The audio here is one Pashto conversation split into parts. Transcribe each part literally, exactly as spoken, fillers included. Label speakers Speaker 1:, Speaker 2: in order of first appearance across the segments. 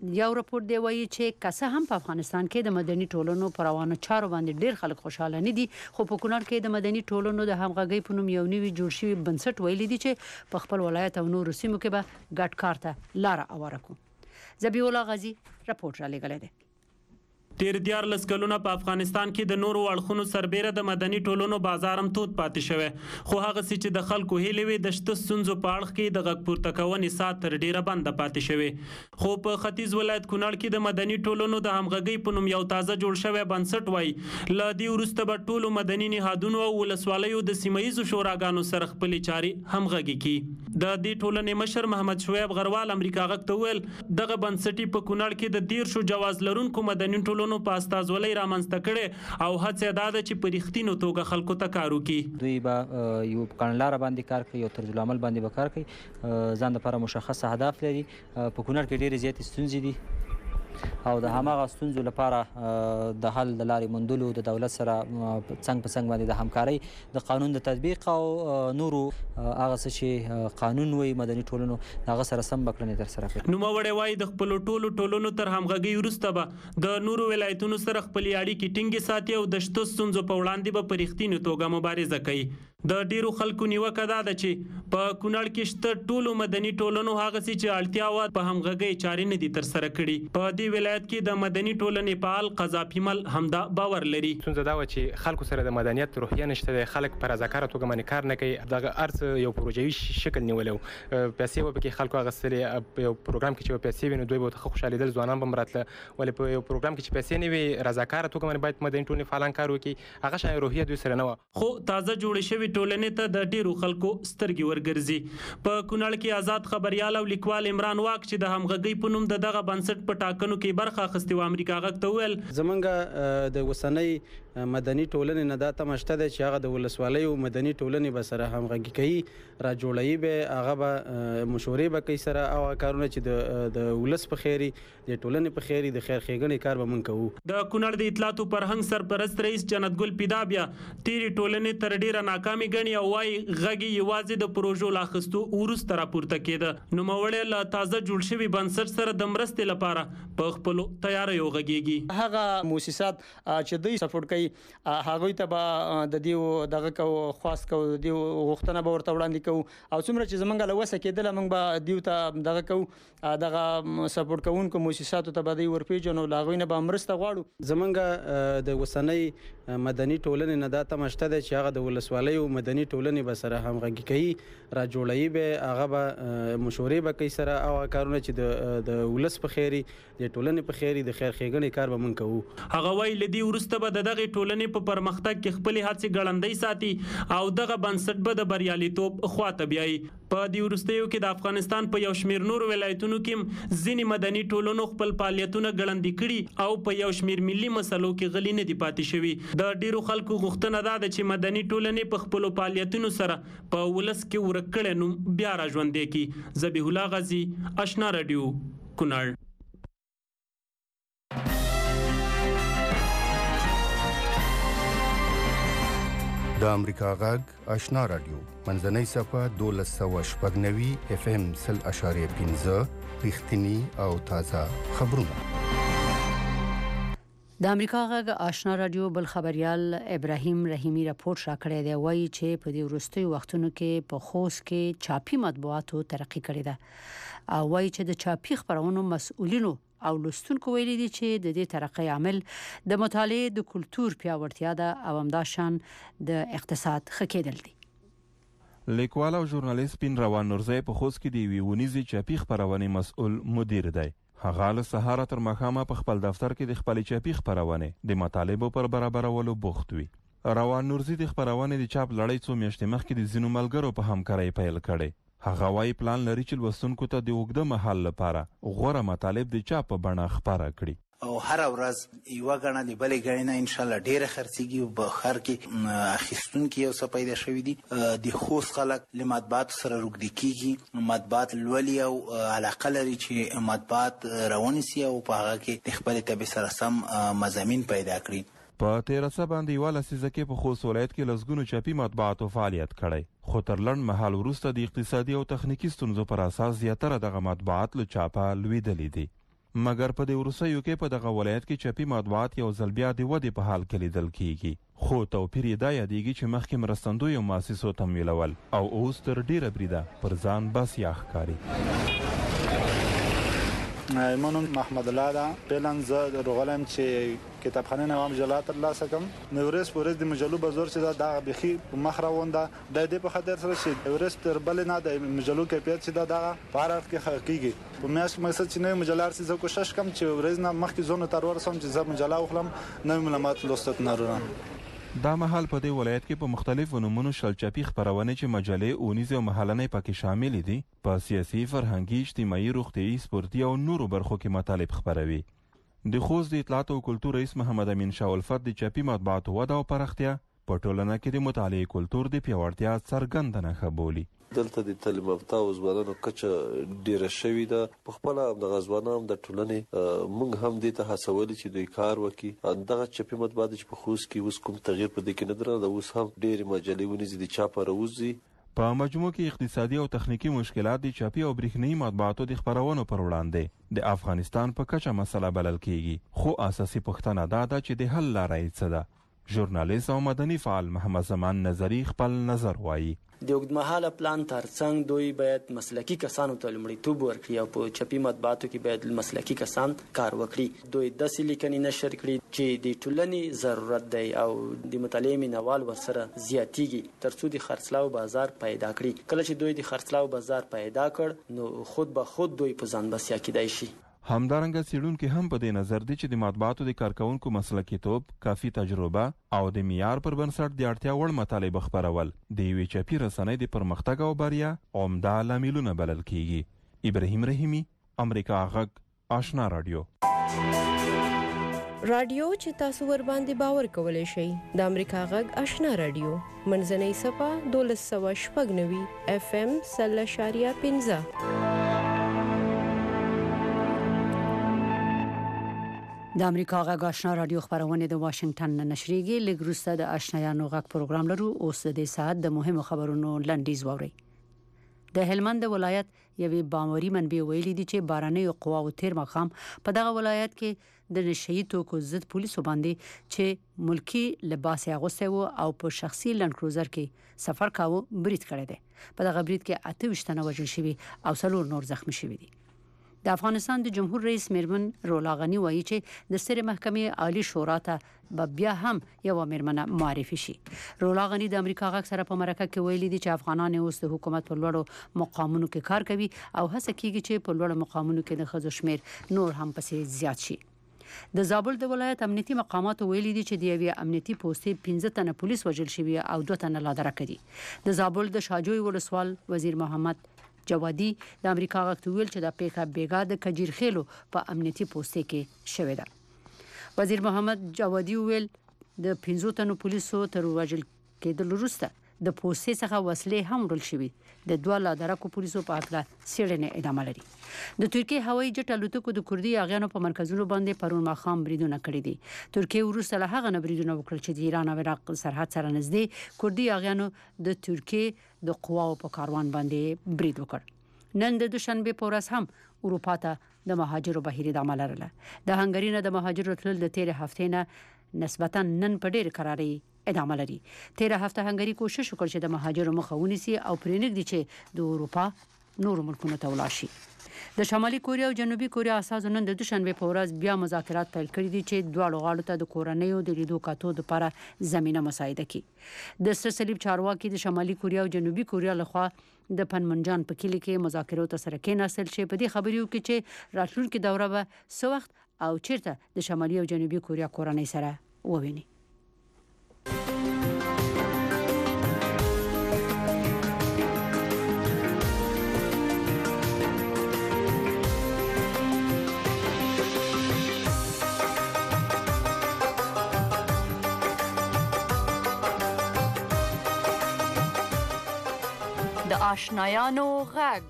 Speaker 1: یو راپور دی وایي چې که څه هم په افغانستان کې د مدني ټولنو په روانو چارو باندې ډېر خلک خوشحاله نه دي، خو په کونړ کې د مدني ټولنو د همغږۍ په نوم یو نوي جوړ شوي بنسټ ویلي دي چې په خپل ولایت او نورو سیمو کې به ګډ کار ته لاره هواره کړو. ذبیح الله غازي راپور را لېږلی دی.
Speaker 2: تیر دیارلس کلونه په افغانستان کې د نورو اړخونو سربیره د مدني ټولنو بازار هم تود پاتې شوی، خو هغه څه چې د خلکو هیلې وي د شته ستونزو په اړخ کې د غږ پورته کونې ساعت تر ډیره بنده پاتې شوی. خو په ختیځ ولایت کونړ کې د مدني ټولنو د همغږۍ په نوم یو تازه جوړ شوی بنسټ وایي له دې وروسته به ټولو مدني نهادونو او ولسوالیو د سیمه ییزو شوراګانو سره خپلې چارې همغږي کړي. د دې ټولنې مشر محمد شعیب غروال امریکا غږ ته وویل دغه بنسټ په کونړ کې د دیرشو جواز لرونکو مدني ټولنو په استازولۍ رامنځته کړي او هڅه دا ده چې په رښتینو توګه خلکو ته کار وکړي.
Speaker 3: دوی به یو کړنلاره باندې کار کوي او طرز العمل باندې به کار کوي، ځان لپاره مشخص اهداف لري. په کونړ کې ډېرې زیاتې ستونزې دي او د هماغه ستونزو لپاره د حل د لارې موندلو د دولت سره څنګ په څنګ باندې د همکارۍ د قانون د تطبیق او نورو هغه څه چې قانون وایي مدني ټولنو هغه سره سم به کړنې ترسره کړي.
Speaker 2: نوموړی وایي د خپلو ټولو ټولنو تر همغږۍ وروسته به د نورو ولایتونو سره خپلې اړیکې ټینګې ساتي او د شته ستونزو په وړاندې به په رښتینې توګه مبارزه کوي. د ډیرو خلکو نیوکه دا ده چې په کونړ کې شته ټولو مدني ټولنو هغه څه چې اړتیا وه په همغږۍ چارې نه دي ترسره کړي. په دې ولایت کې د مدني ټولنې فعال قذافي مل همدا باور لري.
Speaker 4: ستونزه دا وه چې خلکو سره د مدنیت روحیه نشته دی، خلک په رضاکاره توګه باندې کار نه کوي، دغه هر څه یو پروژوي شکل نیولی و، پیسې به پکې خلکو اخیستلې. په یو پروګرام کې چې پیسې وي نو دوی به ورته ښه خوشحالېدل، ځوانان به هم راتله. ولې په یو پروګرام کې چې پیسې نه وي رضاکاره توګه باندې باید مدني ټولنې فعالان کار وکړي، هغه شان روحیه دوی سره نه وه.
Speaker 2: خو تازه جوړې شوې ټولنې ته د ډیرو خلکو سترګې ورګرځي. په کونړ کې آزاد خبریال او لیکوال عمران واک چې د همغږۍ په نوم د دغه بنسټ په ټاکنو کې برخه اخیستې وه امریکا غږ ته وویل
Speaker 5: زمونږ د اوسنۍ مدني ټولنې نه دا تمه شته ده چې هغه د ولسوالیو مدني ټولنې به سره همغږي کوي، را جوړوي به، هغه به مشورې به کوي سره او کارونه چې د د ولس په خیري د ټولنې په خیري د خیر ښېګڼې کار به مونږ کوو.
Speaker 2: د کونړ د اطلاعاتو فرهنګ سرپرست رئیس جنت ګل پیدا بیا تیرې ټولنې تر ډیره ناکامې ګڼي او وایي غږ یې یوازې د پروژو له اخیستو وروسته راپورته کېده. نوموړی له تازه جوړ شوي بنسټ سره د مرستې لپاره په خپلو تیاریو غږیږي.
Speaker 6: هغه موسسات چې دوی سپورټ کوي هغوی ته به د دې دغه کو خاص کو د دې غوښتنه به ورته وړاندې کوو او څومره چې زمونږ له وسه کېدله موږ به دیو ته دغه کوو، دغه سپورټ کوونکو موسساتو ته به دوی ورپېژنو، له هغوی نه به مرسته غواړو.
Speaker 5: زمونږ د اوسنۍ مدني ټولنې نه دا تمه شته ده چې هغه د ولسوالیو مدني ټولنې به سره همغږي کوي، را جوړوي به، هغه به مشورې به کوي سره او کارونه چې د د ولس په خیري د ټولنې په خیري د خیر ښېګڼې کار به مونږ کوو.
Speaker 2: هغه وایي له دې وروسته به د دغې ټولنې په پرمختګ کې خپلې هڅې ګړندۍ ساتي او دغه بنسټ به د بریالیتوب خواته بیایي. په دې وروستیو کې د افغانستان په یو شمېر نورو ولایتونو کې ځینې مدني ټولنو خپل فعالیتونه ګړندي کړي او په یو شمېر ملي مسلو کې غلي نه دي پاتې شوي. د ډیرو خلکو غوښتنه دا ده چې مدني ټولنې په خپلو فعالیتونو سره په ولس کې ورک کړی نوم بیا را ژوندی کړي. ذبیح الله غازي، آشنا راډیو، کونړ.
Speaker 7: د امریکا غږ آشنا راډیو منځنۍ صفحه دولس سوه شپږ نوي اف ام سل اشاریه پنځه رښتیني او تازه خبرونه.
Speaker 1: د امریکا غږ آشنا راډیو بل خبريال ابراهیم رحیمی راپور راکړی دی، وایي چې په دې وروستیو وختونو کې په خوست کې چاپی مطبوعاتو ترقی کړې ده او وایي چې د چاپی خبرونو مسؤلینو او لوستونکو ویلي دي چې د دې ترقی عامل د مطالعې د کلتور پیاوړتیا ده او همداشان د اقتصاد ښه کېدل دي.
Speaker 8: لیکوال او ژورنالیست پین روان نورزی په خوست کې د یوې ونیزې چاپی خبرونې مسؤل مدیر دی. هغه له سهاره تر ماښامه په خپل دفتر کې د خپلې چاپی خبرونې د مطالبو پر برابرولو بوخت وي. روان نورزی د خبرونې د چاپ لړۍ څو میاشتې مخکې د ځینو ملګرو په همکارۍ پیل کړی. هغه وايي پلان لري چې لوستونکو ته د اوږده مهال لپاره غوره مطالب د چاپ په بڼه خپاره کړي.
Speaker 9: او هر ورځ یو غاڼه دی بلې غاڼه نه ان شاء الله ډیره خرڅيږي او په خر کې اخیستونکو یو څه پیدا شوی دي. د خوست خلک له مطبوعات سره روږدي کیږي، مطبوعات لولي او علاقه لري چې مطبوعات روان سي او په هغه کې د خپل طبي سره سم مضامین پیدا کړي.
Speaker 8: په تیرسه باندې یو لسیزه کې په خوست ولایت کې لسګونو چاپی مطبوعاتو فعالیت کړی، خو تر لنډ مهال وروسته د اقتصادي او تخنیکي ستونزو پر اساس زیاتره دغه مطبوعات له چاپه لویدلې دي. مګر په دې وروستیو کې په دغه ولایت کې چاپي مطبوعات یو ځل بیا د ودې په حال کې لیدل کیږي، خو توپیر یې دا یادېږي چې مخکې مرستندویو مؤسسو تمویلول او اوس تر ډیره بریده پر ځان بسیا ښکاري.
Speaker 10: منم محمد الله ده. فعلا زه روغلم چې کتابخانه نوام مجله ترلاسه کوم. نو ورځ په ورځ د مجلو بازار چې دا بخي مخ روانده د دې په خاطر سره چې ورځ تر بل نه د مجلو کیفیت چې دا دغه پارف کې حقیقي په میاش مقصد چې نو مجله ارسي زه کوشش کوم چې ورځ نه مخکې زونه تر ورسوم چې زه مجله وخلم نو معلومات لوستت نه ورم.
Speaker 8: دا مهال په دې ولایت کې په مختلفو نومونو شلچاپي خپرونې چې مجلې اونیزې او محلنۍ پکې شاملې دي په سیاسي، فرهنګي، اجتماعي، روغتیایي، سپورتي او نورو برخو کې مطالب خپروي. د خوست د اطلاعات او کلتور رئیس محمد امین شاه الفت د چاپي مطبوعاتو وده او پراختیا په ټولنه کې د مطالعې کلتور د پیاوړتیا څرګنده نښه بولي.
Speaker 11: دلته د تعلیم یافته او ځوانانو کچه ډیره شوې ده. په خپله همدغه ځوانان د ټولنې موږ هم دې ته هڅولي چې دوی کار وکړي. دغه چاپي مطبوعات چې په خوست کې اوس کوم تغییر په دې کې نه درنه، اوس هم ډېرې مجلې ونیزي د چاپه راوځي.
Speaker 8: په مجموع کې اقتصادي او تخنیکی مشکلات د چاپي او برېښنایي مطبوعاتو د خپرونو پر وړاندې د افغانستان په کچه مسله بلل کیږي، خو اساسي پوښتنه دا ده چې د حل لاره یې څه ده. ژورنالیست او مدني فعال محمد زمان نظري خپل نظر وایي.
Speaker 12: د اوږدمهاله پلان ترڅنګ دوی باید مسلکي کسانو ته لومړیتوب ورکړي او په چاپي مطبوعاتو کې باید مسلکي کسان کار وکړي. دوی داسې لیکنې نشر کړي چې د ټولنې ضرورت دی او د مطالعې مینوال ورسره زیاتیږي ترڅو د خرڅلاو بازار پیدا کړي. کله چې دوی د خرڅلاو بازار پیدا کړ نو خود به خود دوی په ځان بسیا کېدای شي.
Speaker 8: همدارنګه څېړونکي هم په دې نظر دي چې د مطبوعاتو د کارکوونکو مسلکیتوب، کافي تجربه او د معیار پر بنسټ د اړتیا وړ مطالب خپرول د یوې چاپي رسنۍ د پرمختګ او بریا عمده لاملونه بلل کیږي. ابراهیم رحیمي، امریکا غږ، آشنا رادیو.
Speaker 13: رادیو چې تاسو ور باندې باور کولای شئ د امریکا غږ آشنا رادیو منځنۍ صفه دولس سوه شپږ نوي اف ام سل اشاریه پنځه.
Speaker 1: د امریکا غږ آشنا رادیو خبرونه د واشنگټن نه نشریږي. لږ وروسته د آشنایانو غږ پروګرام لرو. اوس د دې ساعت د مهمو خبرونو لنډیز واورئ. د هلمند ولایت یوې باموري منبع ویلي دي چې باراني قواو تیر مخام په دغه ولایت کې د نشئی توکو ضد پولیسو باندې چې ملکی لباس اغوسته وو او په شخصي لند کروزر کې سفر کاوه برید کړی دی. په دغه برید کې اته ویشت تنه وژل شوي او څلور نور زخمی شوي دي. د افغانستان د جمهور رئیس میرمن رولا غنی وایي چې د سترې محکمې عالی شورا ته به بیا هم یو میرمنه معرفي شي. رولا غنی د امریکا غږ سره په مرکه کې ویلي دي چې افغانان اوس د حکومت په لوړو مقامونو کې کار کوي او هڅه کوي چې په لوړو مقامونو کې د ښځو شمیر نور هم پسې زیات شي. د زابل د ولایت امنیتي مقاماتو ویلي دي چې د یوې امنیتي پوستې پنځه تنه پولیس وژل شوي او دوه تنه لا درک دي. د زابل د شاجوی ولسوال وزیر محمد جوادي د امریکا غږ ویل چې د پیښه بیګا د کجیر خېلو په امنیتي پوستې کې شوې ده. وزیر محمد جوادي ویل د پنځو تنو پولیسو تر وژل کېدل وروسته د پوستې څخه وسلې هم وړل شوې. د دوه لا درکو پولیسو په اړه څېړنې ادامه لري. د ترکیه هوایي جټ الوتکو د کوردي اغیانو په مرکزونو باندې پرون ماښام بریدونه کړي دي. ترکیه وروسته له هغه نه بریدونه وکړل چې د ایران او عراق سرحد سره نږدې کوردي اغیانو د ترکیه د قواو په کاروان باندې برید وکړ. نن د دوشنبه په ورځ هم اروپا ته د مهاجرو بهیر ادامه لرله. د هنګری نه د مهاجرو تلل د تیر هفته نه نسبتا نن په ډېر قراري ادامه لري. تیر هفته هنګری کوشش وکړ چې د مهاجرو مخه ونیسي او پرېنږدي چې د اروپا نور ملکونو ته ولاړ شي. د شمالي کوریا او جنوبي کوریا اساسا نن د دوشنبه په ورځ بیا مذاکرات پیل کړي دي چې دواړو غاړو ته د کورنیو د لیدو کاتو لپاره زمينه مساعده کړي. د سر صلیب چارواکي د شمالي کوریا او جنوبي کوریا لخوا د پنمنجان په کلی کې مذاکرات سره کېناستل چې په دې خبرو کې چې راتلونکي دوره به څو وخت او چیرته د شمالي او جنوبي کوریا کورنۍ سره وویني.
Speaker 13: د آشنایانو غږ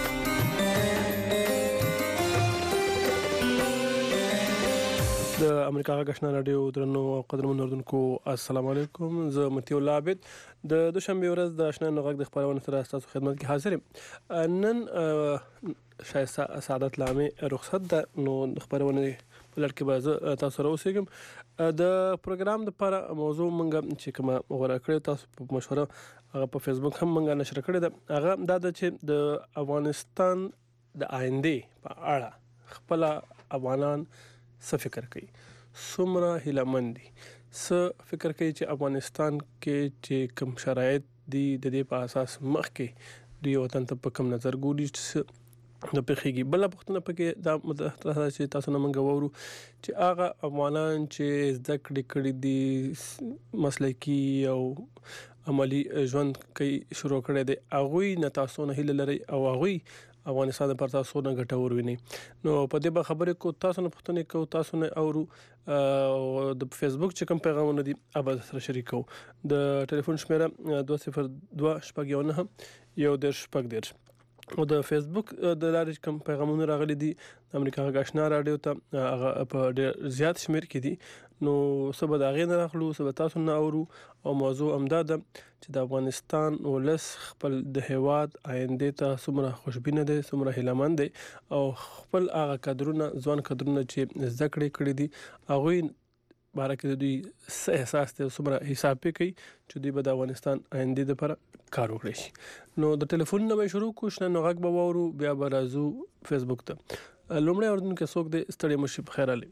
Speaker 6: د
Speaker 14: امریکا غږ رادیو درنو او قدرمن اوردونکو السلام علیکم. زه متي الله عابد د دوشنبه ورځ د آشنا غږ د خبرونه سره تاسو خدمت کې حاضر یم. نن شایسته سعادت لامه رخصت ده نو خبرونه په لړ کې به تاسو سره اوسېږم. د پروګرام لپاره موضوع مونږ چې کومه غوړه کړې تاسو په مشوره هغه په فیسبوک هم مونږ نشر کړې ده. هغه دا ده چې د افغانستان د آینده په اړه خپل افغانان څه فکر کوي، څومره هیلهمند دي، څه فکر کوي چې افغانستان کې چې کوم شرایط دي د دې په اساس مخکې د وطن ته په کوم نظر ګوري د پخېږي. بل پښتنه پکې دا مدته چې تاسو نه منګو ورو چې هغه افغانان چې زده کړې کړې دي مسلکي او عملی ژوند کوي شروع کړی دی هغوی نه تاسو نه هیله لري او هغوی افغانستان پر تاسو نه ګټور ویني. نو په دې به خبرې کو تاسو نه پښتنه کو تاسو نه اورو د فیسبوک چې کوم پیغامونه دي ابد سره شریکو. د ټلیفون شمیره دوه صفر دوه شپږ یو نه یو د شپږ دیر او د فیسبوک د لارې کوم پیغامونه راغلي دي د امریکا غږ رادیو ته هغه په ډېر زیات شمیر کې دي. نو سبا دا غي نه راخلو سبا تاسو نه اورو او موضوع امداد چې د افغانستان ولس خپل د هیواد آینده ته څومره خوشبینه دي، څومره هیلهمند دي او خپل هغه کډرونه ځوان کډرونه چې زده کړې کړې دي هغه بارکه دوی څه احساس ته څومره حساب کوي چې دوی به د افغانستان آینده لپاره کار وکړي شي. نو د ټلیفون نه به شروع کو شنه نو غږ به وورو بیا به راځو فیسبوک ته. لومړی اردن کې څوک د ستړي مشي په خیر علي.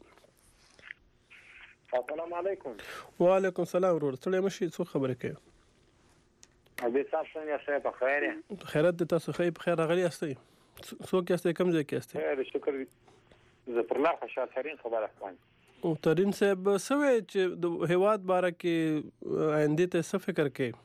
Speaker 15: السلام علیکم.
Speaker 14: وعلیکم السلام ورور. ستړي مشي څو خبره کوي؟
Speaker 15: ابي تاسو څنګه شه په خیر یې؟
Speaker 14: خیرت د تاسو خیر په خیر راغلی یاستئ؟ څوک یاستئ کوم ځای کې یاستئ؟
Speaker 15: خیر شکر زه پر لار خوشالترین خبره کوم.
Speaker 14: او ترين صاحب سوي چې د هیواد باره کې آینده ته څه فکر کوي؟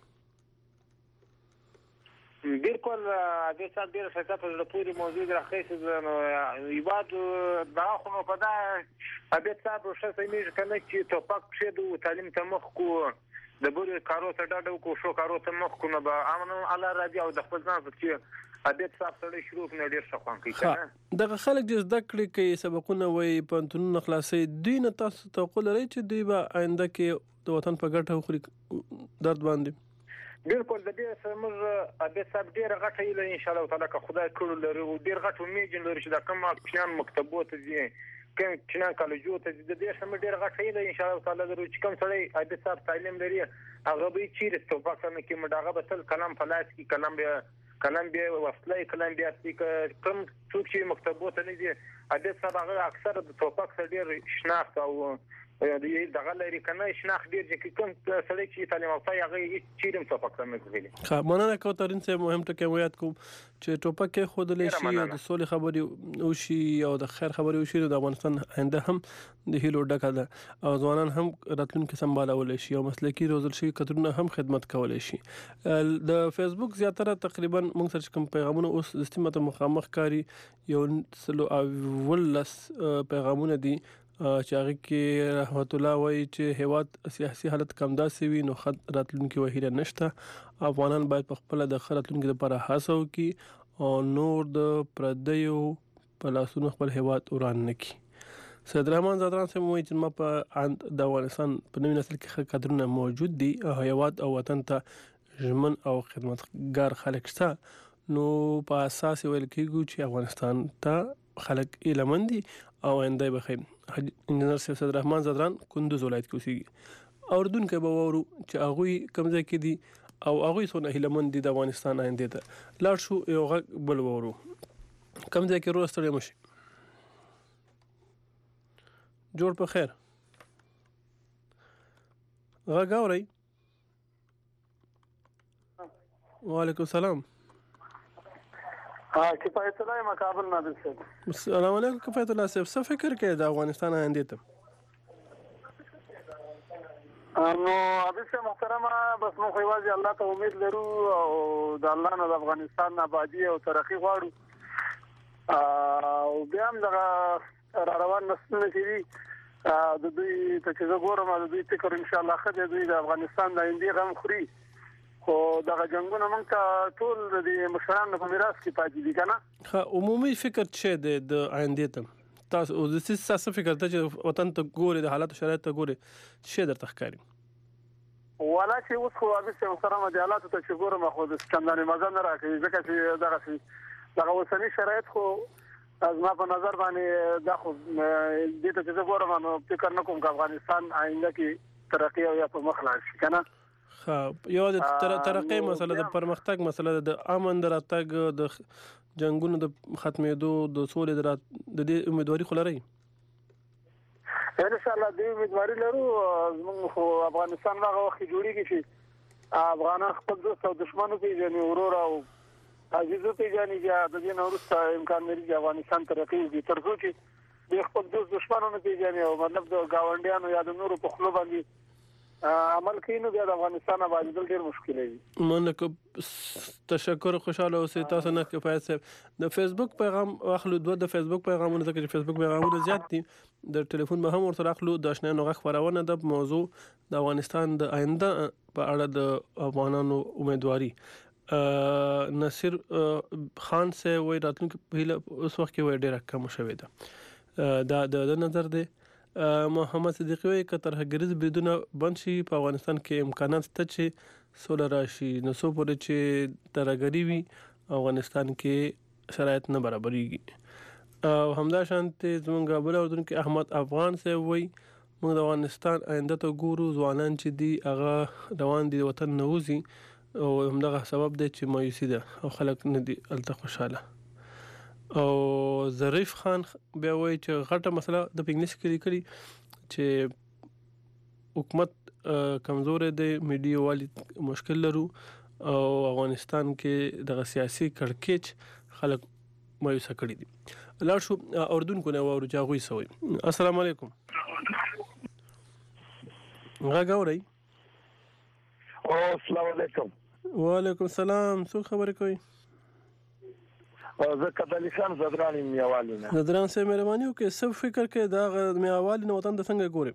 Speaker 15: بالکل د څه ډیر څه په د پوری موضوع راخېس نو یواد دا خو نو پدا ابي تاسو څه سمې کنه چې توپک شه د تعلیم ته مخ کو د بوري کارو ته ډاډو کو شو کارو ته مخ کو نه به امنو الله راځي او د خپل ځان چې ابي تاسو سره شروع نه ډیر څه خوان کوي کنه
Speaker 14: دغه خلک چې زده کړې کوي سبقونه وای پنتون خلاصي دوی نه تاسو توقع لري چې دوی به آینده کې د وطن په ګټه خوري درد باندې.
Speaker 15: بالکل د دې سمر ابي صاحب ډیر غټه ایله ان شاء الله تعالی که خدای کړو لري او ډیر غټه میجن لري چې دا کوم اپشن مکتبوت دي کوم چې کالجو ته د دې سمر ډیر غټه ایله ان شاء الله تعالی لري چې کوم سړی ابي صاحب تعلیم لري هغه به چیرې توپک نه کې مډاغه به تل کلام فلاس کې کلام به کلام به وصله کلام به چې کوم څوک چې مکتبوت نه دي ابي صاحب هغه اکثر د توپک سره ډیر شناخت او دغه لري کنه شناخت ډیر چې کوم سړی چې تعلیم او هغه چیرې توپک نه کوي.
Speaker 14: ښه مننه کوم ترين څه مهم ټکی ویات کوم چې توپک کې خود له شي او د سولې خبرې او شي او د خیر خبرې او شي د افغانستان آینده هم د هیلو ډکه ده او ځوانان هم راتلونکي سمبالول شي او مسلکي روزل شي کترونه هم خدمت کولای شي. د فیسبوک زیاتره تقریبا موږ سره کوم پیغامونه اوس د استماته مخامخ کاری یو سلو ولس پیغامونه دي چې هغه کې رحمت الله وایي چې هیواد سیاسي حالت کمداسي وي نو خد راتلونکي وهیره نشته. افغانان باید په خپل د راتلونکي لپاره هڅه وکړي او نور د پردیو په لاسونو خپل هیواد وران نه کړي. سید رحمان زادران سم وایي چې ما په د افغانستان په نوي نسل کې کډرونه موجود دي هیواد او وطن ته ژمن او خدمتګار خلک شته نو په اساس ویل کېږي چې افغانستان ته خلک ایلمندي او آینده بخیر. انجنیر سید رحمان زادران کندوز ولایت کې اوسېږي. اردن کې به وورو چې هغه کوم ځای کې دي او هغه څونه هیلمند دي د افغانستان آینده ته لاړ شو یو غږ بل وورو کوم ځای کې روستړی مشي جوړ په خیر غږ اورئ. وعلیکم السلام.
Speaker 16: ها کفایت الله مقابل نادر صاحب.
Speaker 14: السلام علیکم کفایت الله صاحب څه فکر کوي د افغانستان آینده ته؟
Speaker 16: نو ابي محترمه بس نو خو واځي الله ته امید لرو او د الله نه د افغانستان آبادی او ترقی غواړو او بیا هم دغه را روان نسلونه چې دي د دوی ته چې زه ګورم د دوی فکر ان شاء الله ښه دی دوی د افغانستان د آینده غم خوري خو دغه جنگونه موږ ته ټول د مشرانو په میراث کې پاتې دي کنه.
Speaker 14: ها عمومي فکر څه دی د آینده ته تاسو د څه فکر ته چې وطن ته ګوري د حالات شرایط ته ګوري څه درته ښکاري؟
Speaker 16: ولا چې اوس خو ابي محترم د حالات ته چې ګورم خو د سکندري مزه نه راکړي ځکه چې دغه شي دغه اوسنی شرایط خو از ما په نظر باندې دا خو دې ته چې ګورم نو فکر نه کوم چې افغانستان آینده کې ترقی او یا په مخ لاړ شي کنه.
Speaker 14: ها یو د ترقی مسله د پرمختګ مسله د امن د راتګ د جنگونو د ختمېدو د سولې د د دې امیدواري خو لري؟
Speaker 16: ان شاء الله دې امیدواري لرو. موږ خو افغانستان هغه وخت جوړیږي چې افغانان خپل دوست او دشمنو پیژني، ورور او عزیزو پیژني، چې د دې نو وروسته امکان لري چې افغانستان ترقی وکړي، تر څو چې د خپل دوست دشمنو نه پیژني او مطلب د گاونډیانو یا د نورو په خلو باندې عمل کوي نو بیا د افغانستان آبادی دل ډیر مشکل دی.
Speaker 14: مننه، تشکر، خوشاله اوسئ. تاسو نه کفایت صاحب د فیسبوک پیغام اخلو، دوه د فیسبوک پیغامونه ځکه چې فیسبوک پیغامونه زیات دي، د ټلیفون به هم ورسره اخلو. د آشنا نو غږ خبرونه د موضوع د افغانستان د آینده په اړه د افغانانو امیدواري. نصیر خان سے وای راتلونکي په هیله اوس وخت کې وای ډیره کم شوې ده. دا د نظر دی. محمد صدیقی وایي که ترهګریز بریدونه بند شي په افغانستان کې امکانات شته چې سوله راشي، نو څو پورې چې ترهګري وي افغانستان کې شرایط نه برابرېږي. او همدا شانتې زموږ بل اردوونکی احمد افغان صاحب وایي موږ د افغانستان آینده ته ګورو، ځوانان چې دي هغه روان دي د وطن نه وځي او همدغه سبب دی چې مایوسي ده او خلک نه دي هلته خوشحاله. او ظریف خان بیا وایي چې غټه مسله د په انګلیس کې لیکلي چې حکومت کمزور دی، میډیا والی مشکل لرو او افغانستان کې دغه سیاسي کړکېچ خلک مایوسه کړي دي. لاړ شو اردوونکو نه واورو چې هغوی څه وایي. السلام علیکم. غږ اورئ؟
Speaker 17: السلام علیکم.
Speaker 14: وعلیکم السلام. څوک خبرې کوي؟
Speaker 17: زه کدلی خان زدران یم میوالي نه.
Speaker 14: زدران صاحب مهرباني وکړئ څه فکر کوئ دا میوالي نه وطن ته څنګه ګورئ؟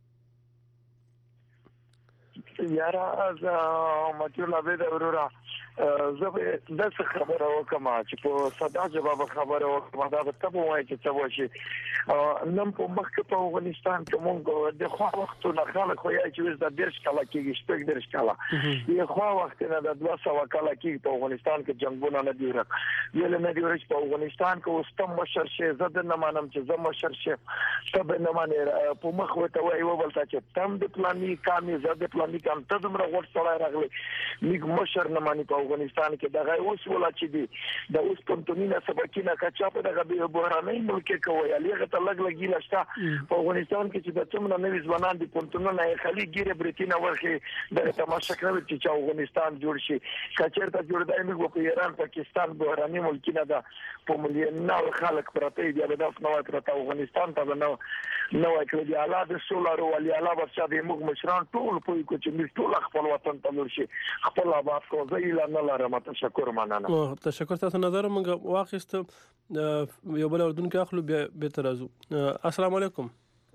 Speaker 17: یاره زه مطلب عبید وروره زه به داسې خبره وکړم چې په ساده جواب خبره وکړم دا به ته به وایې چې څه وشي. نن په مخکې په افغانستان کې مونږ د خوا وختونه خلک خو یې چې اوس د دېرش کاله کېږي شپږ دېرش کاله د خوا وخت نه د دوه سوه کاله کېږي په افغانستان کې جنګونه نه دي ورک ویلې نه دي ورک په افغانستان کې اوس ته مشر شې زه د نه منم چې زه مشر شم ته به نه منې په مخ ورته وایي وبل ته چې تم د پلاني کامې زه د پلاني کام ته دومره غوټ سړی راغلی موږ مشر نه مني په افغانستان کې دغه اوس ولا چې دی د اوس پنتونینه سبکینه کچا په دغه به بحراني ملک کې کوي هغه ته لګ لګی لاشته په افغانستان کې چې د څومره نوې ځوانان دي پنتونونه یې خالي ګیره بریتینه ورخي د تماشا کوي چې افغانستان جوړ شي کچرته جوړ دی موږ په ایران پاکستان بحراني ملکینه ده په مليون نو خلک پرته دی د داس نو پرته افغانستان ته نو نو کې دی اعلی د سولر او علی اعلی ورڅ د موږ مشران ټول په کو چې موږ ټول خپل وطن ته ورشي خپل آباد کو زه اعلان لرم. تشکر مننه.
Speaker 14: تشکر. تاسو نظر موږ واخیست یو بل اردوونکي اخلو بیا به ترازو. السلام علیکم.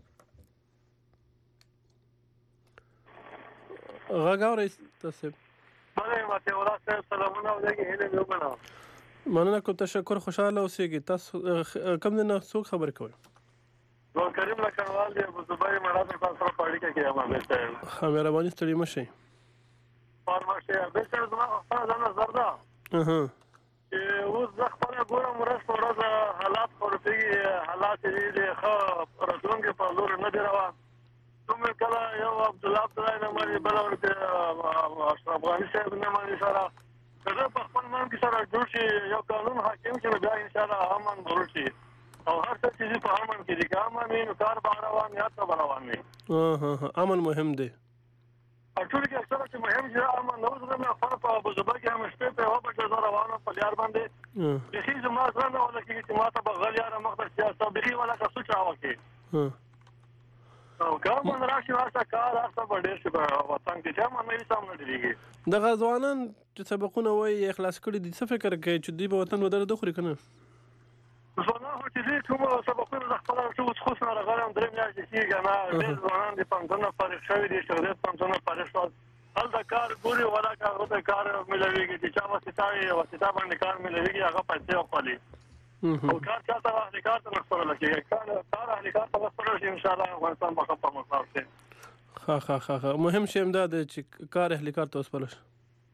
Speaker 14: غږ اورئ تاسو؟
Speaker 17: بله ماته وراسته سلامونه ولګي هله یو بنا.
Speaker 14: مننه کوم. تشکر. خوشاله اوسئ. تاسو کوم نه څوک خبر کوي؟
Speaker 17: نو کریم لکنوال دی ابو زبیر مړه په سره پاړی کې کیما به ته
Speaker 14: مهرباني ستړي مشي.
Speaker 17: فارماشه به څه زما خپل نظر ده
Speaker 14: اها
Speaker 17: چې اوس د خپل ګورم ورځ په ورځ حالات خورتي حالات دي خو راتلونکي په لور نه دی روان. کوم کله یو عبد الله تعالی نه مری بل ورته اشرف غنی صاحب نه مری سره کله په خپل من کې سره جوړ شي یو قانون حاکم چې بیا ان شاء الله امن ورشي او هر څه چې په امن کې دي امن نو کار به روان یا ته روان وي.
Speaker 14: اه امن مهم دی.
Speaker 17: ټول کې اکثر چې مهم چې امن نو زه نه فرق په ابو ظبي کې هم شپه په هوا په روانه په لار باندې د هیڅ زما ځان نه ولا کې چې ما ته بغل یاره مخبر سیاست بغي ولا کا سوچ راوکې او کوم راشي واسه کار تاسو باندې چې په وطن کې چې ما نه سم نه دیږي
Speaker 14: د غزوانان چې سبقونه وای اخلاص کړی دي څه فکر کوي چې دی په وطن ودر دخري کنه
Speaker 17: زه هو چې دې کوم سبقونه د خپل څه خصوص نه راغلم درې میاشتې کېږي نه ډېر ځوانان د پنځونه فارغ شوي دي شغلې پنځونه فارغ شول هل د کار ګوري ولا کار د کار ملويږي چې چا واسطه وي واسطه باندې کار ملويږي هغه پیسې خپلې
Speaker 16: او کار چاته اهل کار ته وسپارل کېږي کار کار اهل کار ته وسپارل شي ان شاء الله افغانستان به خپل مقام شي.
Speaker 14: ها ها ها مهم شی هم دا دی چې کار اهل کار ته وسپارل شي.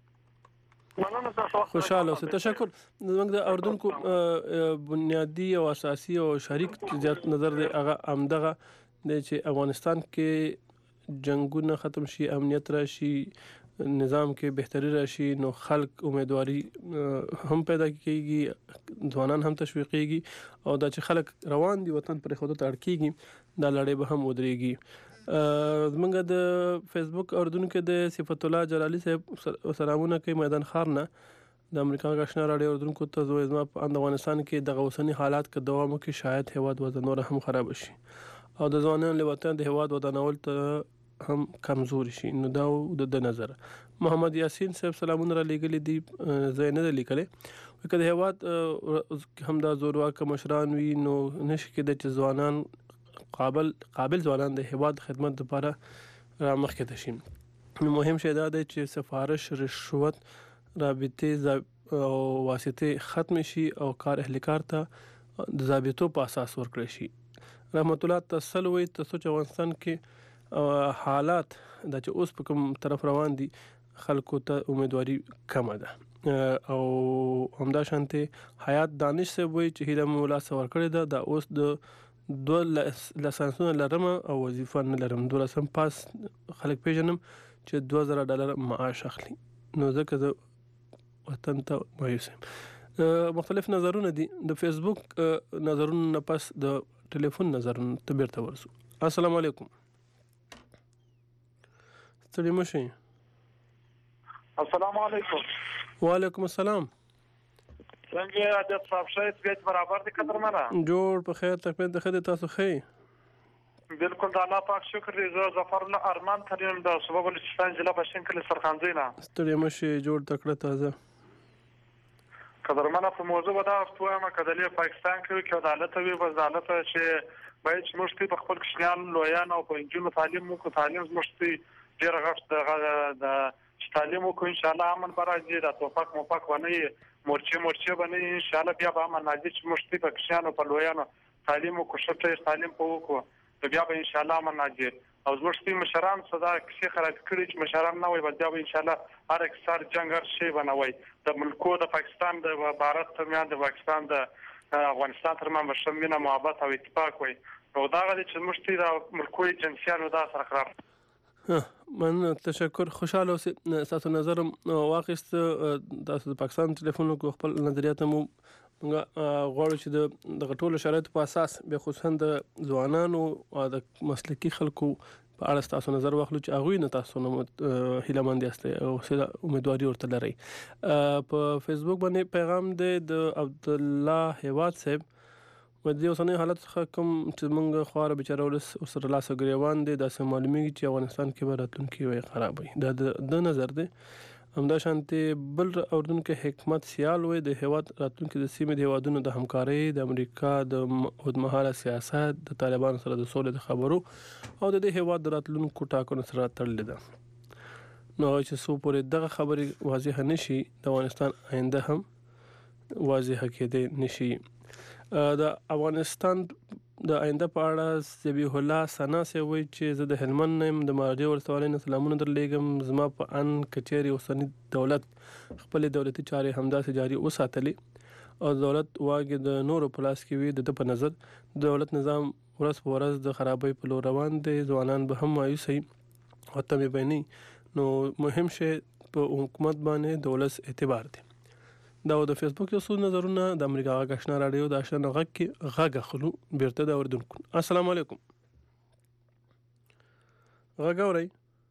Speaker 14: خوشاله اوسه. تشکر. زموږ د اردوونکو بنیادی او اساسي او شریک زیات نظر دی هغه همدغه دی چې افغانستان کې جنگونه ختم شي، امنیت راشي، نظام کې بهتري راشي، نو خلک امیدواري هم پیدا کیږي، ځوانان هم تشویقيږي او دا چې خلک روان دي وطن پر خوده ته اړ کیږي دا لړۍ به هم ودرېږي. زمونږ د فیسبوک اردوونکو د صفت الله جلالي صاحب سلامونه کوي میدان خار نه. د امریکا غشنا راډیو اردوونکو ته زه زما په افغانستان کې د اوسنی حالات کې دوام وکړي شاید هیواد وضع نور هم خراب شي او د ځوانانو له وطن د هیواد ودانول ته هم کمزوري شي. نو دا د نظر محمد یاسین صاحب سلامونه را لېږلي دي زه نه لیکلې که د هیواد هم دا زورواکه مشران وي نو نشي کېدای چې ځوانان قابل قابل ځوانان د هیواد خدمت لپاره را مخکې شي. مهم شی دا دی چې سفارش، رشوت، رابطې او واسطې ختم شي او کار اهل کار ته د ضابطو په اساس ورکړل شي. رحمت الله تسل وي تاسو چې افغانستان کې حالات د چې اوس په کوم طرف روان دي خلکو ته امیدواري کمه ده او همدا شانته حیات دانش صاحب وي چې هیله مولا سور کړی ده دا اوس د دو لسانسونه لرم او وظیفه نه لرم، دو لسم پاس خلک پیژنم چې دوه زره ډالر معاش اخلي نو ځکه زه وطن ته مایوس یم. مختلف نظرونه دي د فیسبوک نظرونو نه پس د ټلیفون نظرونو ته بیرته ورسو. السلام علیکم. ستړي مشئ.
Speaker 16: السلام علیکم.
Speaker 14: وعلیکم السلام.
Speaker 16: څنګه عادت صاحب شاید بیت برابر دي قدرمنه
Speaker 14: جوړ په خیر تکمن د خدای تاسو خې
Speaker 16: بالکل د الله پاک شکر دی. زه ظفر الله ارمان تریم د صوبه بلوچستان ضلع بشین کلی سرخانزینا
Speaker 14: ستړي مشي جوړ تکړه تازه
Speaker 16: قدرمنه په موضوع ودا وایم کدلې پاکستان کې کې عدالت وي وزارت چې باید موږ په خپل کشنیان لویان او په انجونو تعلیم مو کو تعلیم موږ ډیر غټ د تعلیم کو ان شاء الله امن برازي د توفق موفق ونی مورچه مورچه باندې ان شاء الله بیا به امن نازل چې مشتي په کشانو په لویانو تعلیم کو شته تعلیم په وکړو بیا به ان شاء الله امن نازل او زموږ مشران صدا کسي خراب کړی چې مشران نه وي بیا به ان شاء الله هر اکثر جنگر شي بنوي د ملکو د پاکستان د بھارت ترمیان د پاکستان د افغانستان ترمن مشمنه محبت او اتفاق وي او دا غوډي چې مشتي د ملکو جنسيانو دا سره خراب.
Speaker 14: من تشکر. خوشاله اوسئ. تاسو نظر واخیست تاسو د پاکستان ټلیفون کو خپل نظریات مو غواړو چې د غټولو شرایطو په اساس به خصوصا د ځوانانو او د مسلکي خلکو په اړه تاسو نظر واخلو چې هغه نه تاسو نه هیلمند یاست او سره امیدواري ورته لري. په فیسبوک باندې پیغام دی د عبد الله هیواد صاحب و دې اوسنۍ حالت څخه کوم چې موږ خواره بیچاره ولس سره لاس ګریوان دي داسې معلومیږي چې افغانستان کې به راتلونکي وي خراب وي. دا د نظر دی. همدا شانتي بل اردوونکو حکمت سیال وي د هیواد راتلونکي د سیمې د هیوادونو د همکارۍ د امریکا د اوږدمهاله سیاست د طالبانو سره د سولې د خبرو او د دې هیواد د راتلونکو ټاکنو سره تړلې ده. نو چې څو پورې دغه خبرې واضح نشي د افغانستان آینده هم واضح کېدای نشي. د افغانستان د آینده په اړه ذبیح الله ثنا سي وایي چې زه د هلمند نه یم د مارجې ولسوالۍ نه سلامونه درلېږم. زما په ان کچېرې اوسني دولت خپلې دولتي چارې همداسې جاري وساتلې او دولت واګې د نورو په لاس کې وي. د ده په نظر د دولت نظام ورځ په ورځ د خرابۍ په لور روان دی. ځوانان به هم مایوس وي او تمې به نه. نو مهم شی په حکومت باندې د ولس اعتبار دی. دا د فیسبوک یو څو نظرونه د امریکا غشنا راډیو د آشنا غږ کې غږ اخلو بیرته د اردوونکو. السلام علیکم. غږ اورئ؟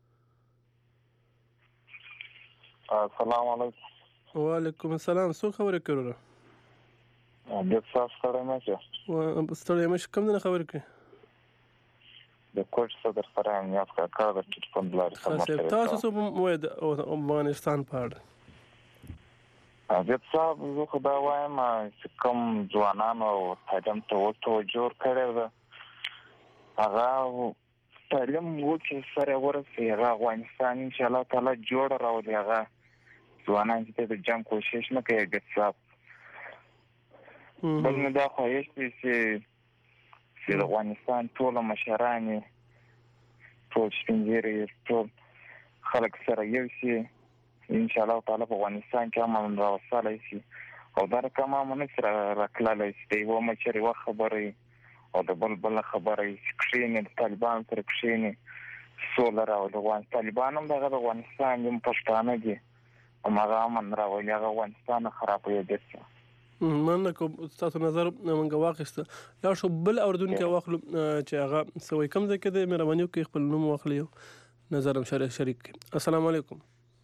Speaker 18: السلام علیکم.
Speaker 14: وعلیکم السلام. څو خبرې کوي؟
Speaker 18: د تاسو سره مشه
Speaker 14: و ستړي مشه کوم نه خبرې کوي؟
Speaker 18: د کوټ صدر سره امنیت کا کار د ټلیفون لارې
Speaker 14: سره تاسو څه مو د افغانستان په اړه
Speaker 18: حضرت صاحب زه خو دا وایم چې کوم ځوانان او تعلیم ته توجه کړی ده هغه تعلیم وکړي سره ورسي هغه افغانستان ان شاء الله تعالی جوړ راولي. هغه ځوانان چې د جنګ کوشش نه کوي حضرت صاحب بل نو دا خواهش دی چې چې د افغانستان ټول مشران ټول سپینږیري ټول خلک سره یو شي ان شاء الله تعالی په افغانستان کې امن راوستلی شي او دا کومه امن سره راکړلی شي د یو مشر یوه خبره او د بل بل خبره چې کښېني د طالبان سره کښېني سوله راولي افغانستان طالبان هم دغه د افغانستان یم پښتانه دي هماغه امن راولي هغه افغانستان خرابوي بیرته
Speaker 14: مننه کوم تاسو نظر مونږ واخیسته لا شو بل اردوونکی واخلو چې هغه سوي کم ځای کې د مهرباني وکړئ خپل نوم واخلئ نظر هم شریک شریک السلام علیکم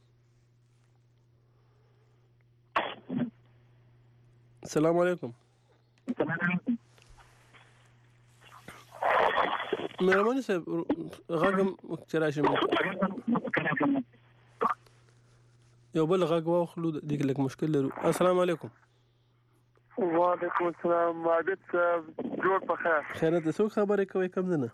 Speaker 14: السلام علیکم مهرباني صاحب غږ چې راشي یو بل غږ واخلو دغه لږ مشکل لرو السلام علیکم
Speaker 17: وعلیکم السلام عابد صاحب جوړ په خیر
Speaker 14: خیرت څه خبرې کوي کم نه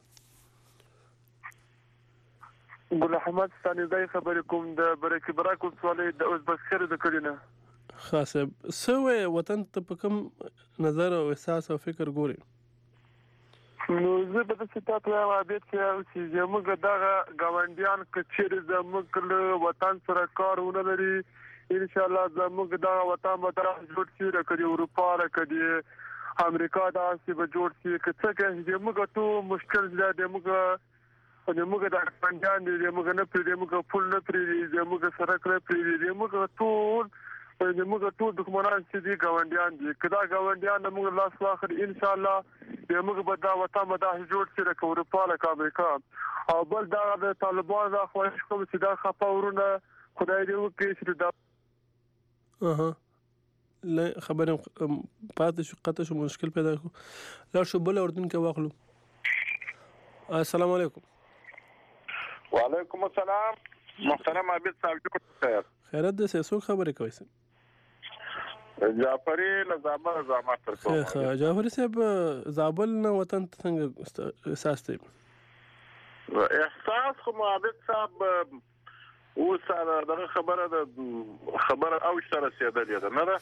Speaker 17: ګل احمد ستانیزای خبرې کوم د برکې براکو سوالې د ازبکستان د کړي نه
Speaker 14: خاصه سوې وطن ته په کوم نظر او احساس او فکر ګوري
Speaker 17: نو زه به د ستات وایم عابد صاحب چې زموږ دغه ګاونډیان کچېر زموږ له وطن سره کارونه لري ان شاء الله زموږ دا وطن به دا جوړ شي راکړي اروپا راکړي امریکا دا چې به جوړ شي که څه کې زموږ ته مشکل دی زموږ زموږ د پنځان دی زموږ نه پرې زموږ پول نه پرې زموږ سرک نه پرې زموږ ټول زموږ ټول دښمنان چې دي ګاونډیان دي کدا ګاونډیان موږ لاس واخر ان شاء الله زموږ به دا وطن به دا جوړ شي راکړي اروپا راکړي امریکا او بل دا د طالبان دا خواهش کوم چې دا خپاورونه خدای دې وکړي چې دا
Speaker 14: اها لا خبر پاتې شو قطع شو مشکل پیدا کو لا شو بل اردن کې واخلو السلام علیکم
Speaker 19: وعلیکم السلام محترم عابد صاحب جوړ
Speaker 14: خیرت دې څه خبرې کوي سه
Speaker 19: جعفری لزابل زعامت تر کوم
Speaker 14: ښه جعفری صاحب زابل نه وطن څنګه احساس دی
Speaker 19: احساس خو عابد صاحب اوس دغه خبره د خبره او سره رسیدلې ده نه ده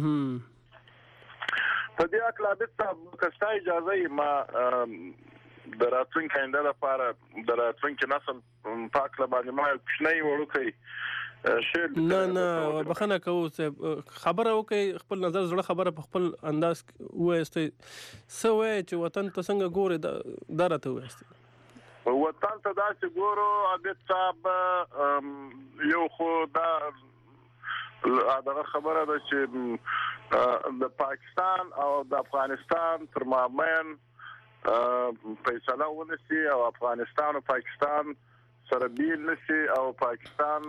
Speaker 19: په دې اکل عابد صاحب کستا اجازه ما د راتلونکي آینده لپاره د راتلونکي نسل پاک لبانې ما کوچنی وړوکی
Speaker 14: نه نه بخنه کوو خبره وکړي خپل نظر زړه خبره په خپل انداز وایستئ څه وایي چې وطن ته څنګه ګوري دا راته وایستئ
Speaker 19: وطن ته داسې ګورو عابد صاحب یو خو دا دغه خبره ده چې د پاکستان او د افغانستان تر مابین فیصله ونشي او افغانستان او پاکستان سره بیل نشي او پاکستان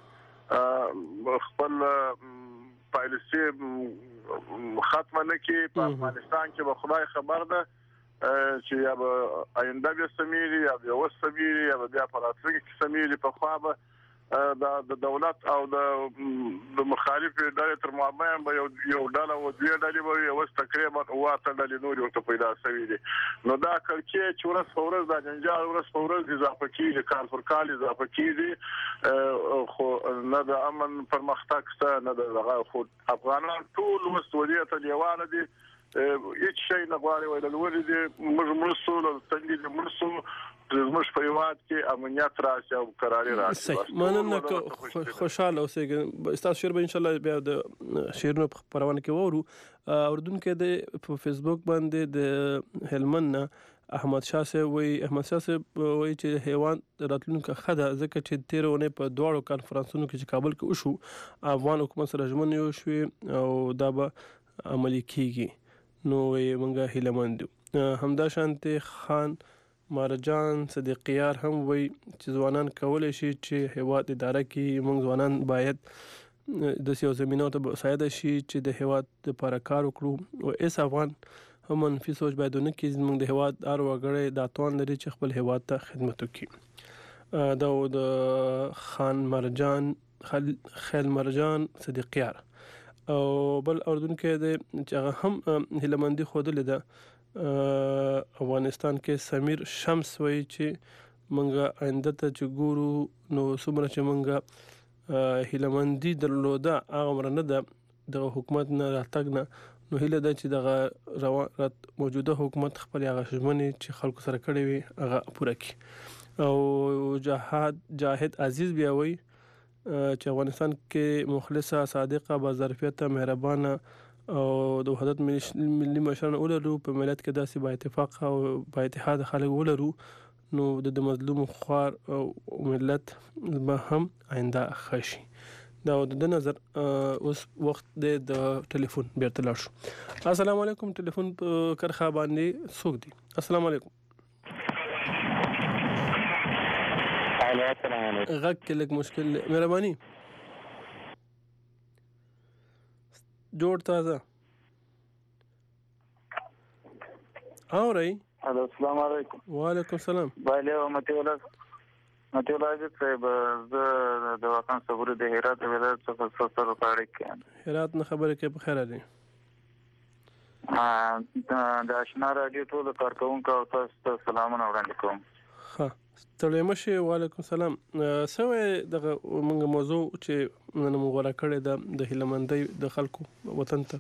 Speaker 19: خپل پالیسي ختمه نه کړي په افغانستان کې به خدای خبر ده چې یا به آینده به سميري یا به وسميري یا به بیا په راتلونکي کې سميري په خوا به د دولت او د مخالف ډلې تر مابین به یو یو ډله او دوه ډلې به یو تقریبا واته ډلې نور ورته پیدا شوي دي نو دا کلکې چې ورځ په ورځ د جنجال ورځ په ورځ اضافه کیږي کال پر کال اضافه کیږي خو نه د امن پرمختګ شته نه د هغه خو افغانان ټول مسؤلیت لیواله دي هیڅ شي نه غواړي وایي د ولې دې موږ مرسو له څنګه دې مرسو زموږ په هیواد کې امنیت راشي او قراري راشي
Speaker 14: مننه خوشاله اوسئ تاسو شعر به ان شاء الله بیا د شعرونو په خبرونه کې وورو اردن کې د په فیسبوک باندې د هلمند احمد شاه صاحب وی احمد شاه صاحب وی چې حیوان راتلونکو خده ځکه چې تیر ونه په دوړو کانفرنسونو کې چې کابل کې وشو افغان حکومت سره ژمن یو شو او دا به عملی کیږي نو موږ هیلمند همدا شانته خان مارجان صدیقیار هم وی چې ځوانان کولای شي چې هیواد اداره کې موږ ځوانان باید د سیاسي زمينو ته ساده شي چې د هیواد لپاره کار وکړو او اس افغان هم منفي سوچ باید نه کې موږ د هیواد ار وګړي د توان لري چې خپل هیواد ته خدمت وکړي دا د خان مرجان خیل مرجان صدیقیار او بل اردن کې د چې هغه هم هلمندي خوده لیده افغانستان کې سمیر شمس وایي چې منګه آینده ته چې ګورو نو څومره چې منګه هیلمندي درلوده هغه مرنه ده د حکومت نه راتګ نه نو هیله ده چې دغه روان موجوده حکومت خپل هغه ژمنې چې خلکو سره کړې وي هغه پوره کړي. او جهاد جاهد عزیز بیا وایي چې افغانستان کې مخلصه، صادقه، باظرفیته، مهربانه او د وحدت ملي مشران ولرو، په ملت کې داسې با اتفاق او با اتحاد خلک ولرو، نو د مظلوم خوار او ملت به هم آینده ښه شي. دا د نظر اوس وخت د ټلیفون بیرته لاړ شو. السلام علیکم. ټلیفون په کرخه باندې څوک دی؟ السلام علیکم. غږ کې لږ مشکل دی، مهرباني جوړ تازه اورئ.
Speaker 18: السلام علیکم.
Speaker 14: وعلیکم السلام.
Speaker 18: بله متي ولایت متي ولایت صاحب، زه د وطن صبر د هرات ولایت څخه سره کار کوم.
Speaker 14: هرات نه خبره کې په خیر دی.
Speaker 18: د آشنا رادیو ټول کارکونکو او تاسو ته سلامونه وړاندې کوم.
Speaker 14: ها ستړی مشي. وعلیکم السلام. سوې دغه موږ موضوع چې نن موږ غوړه کړې ده د هیلمندۍ د خلکو وطن ته.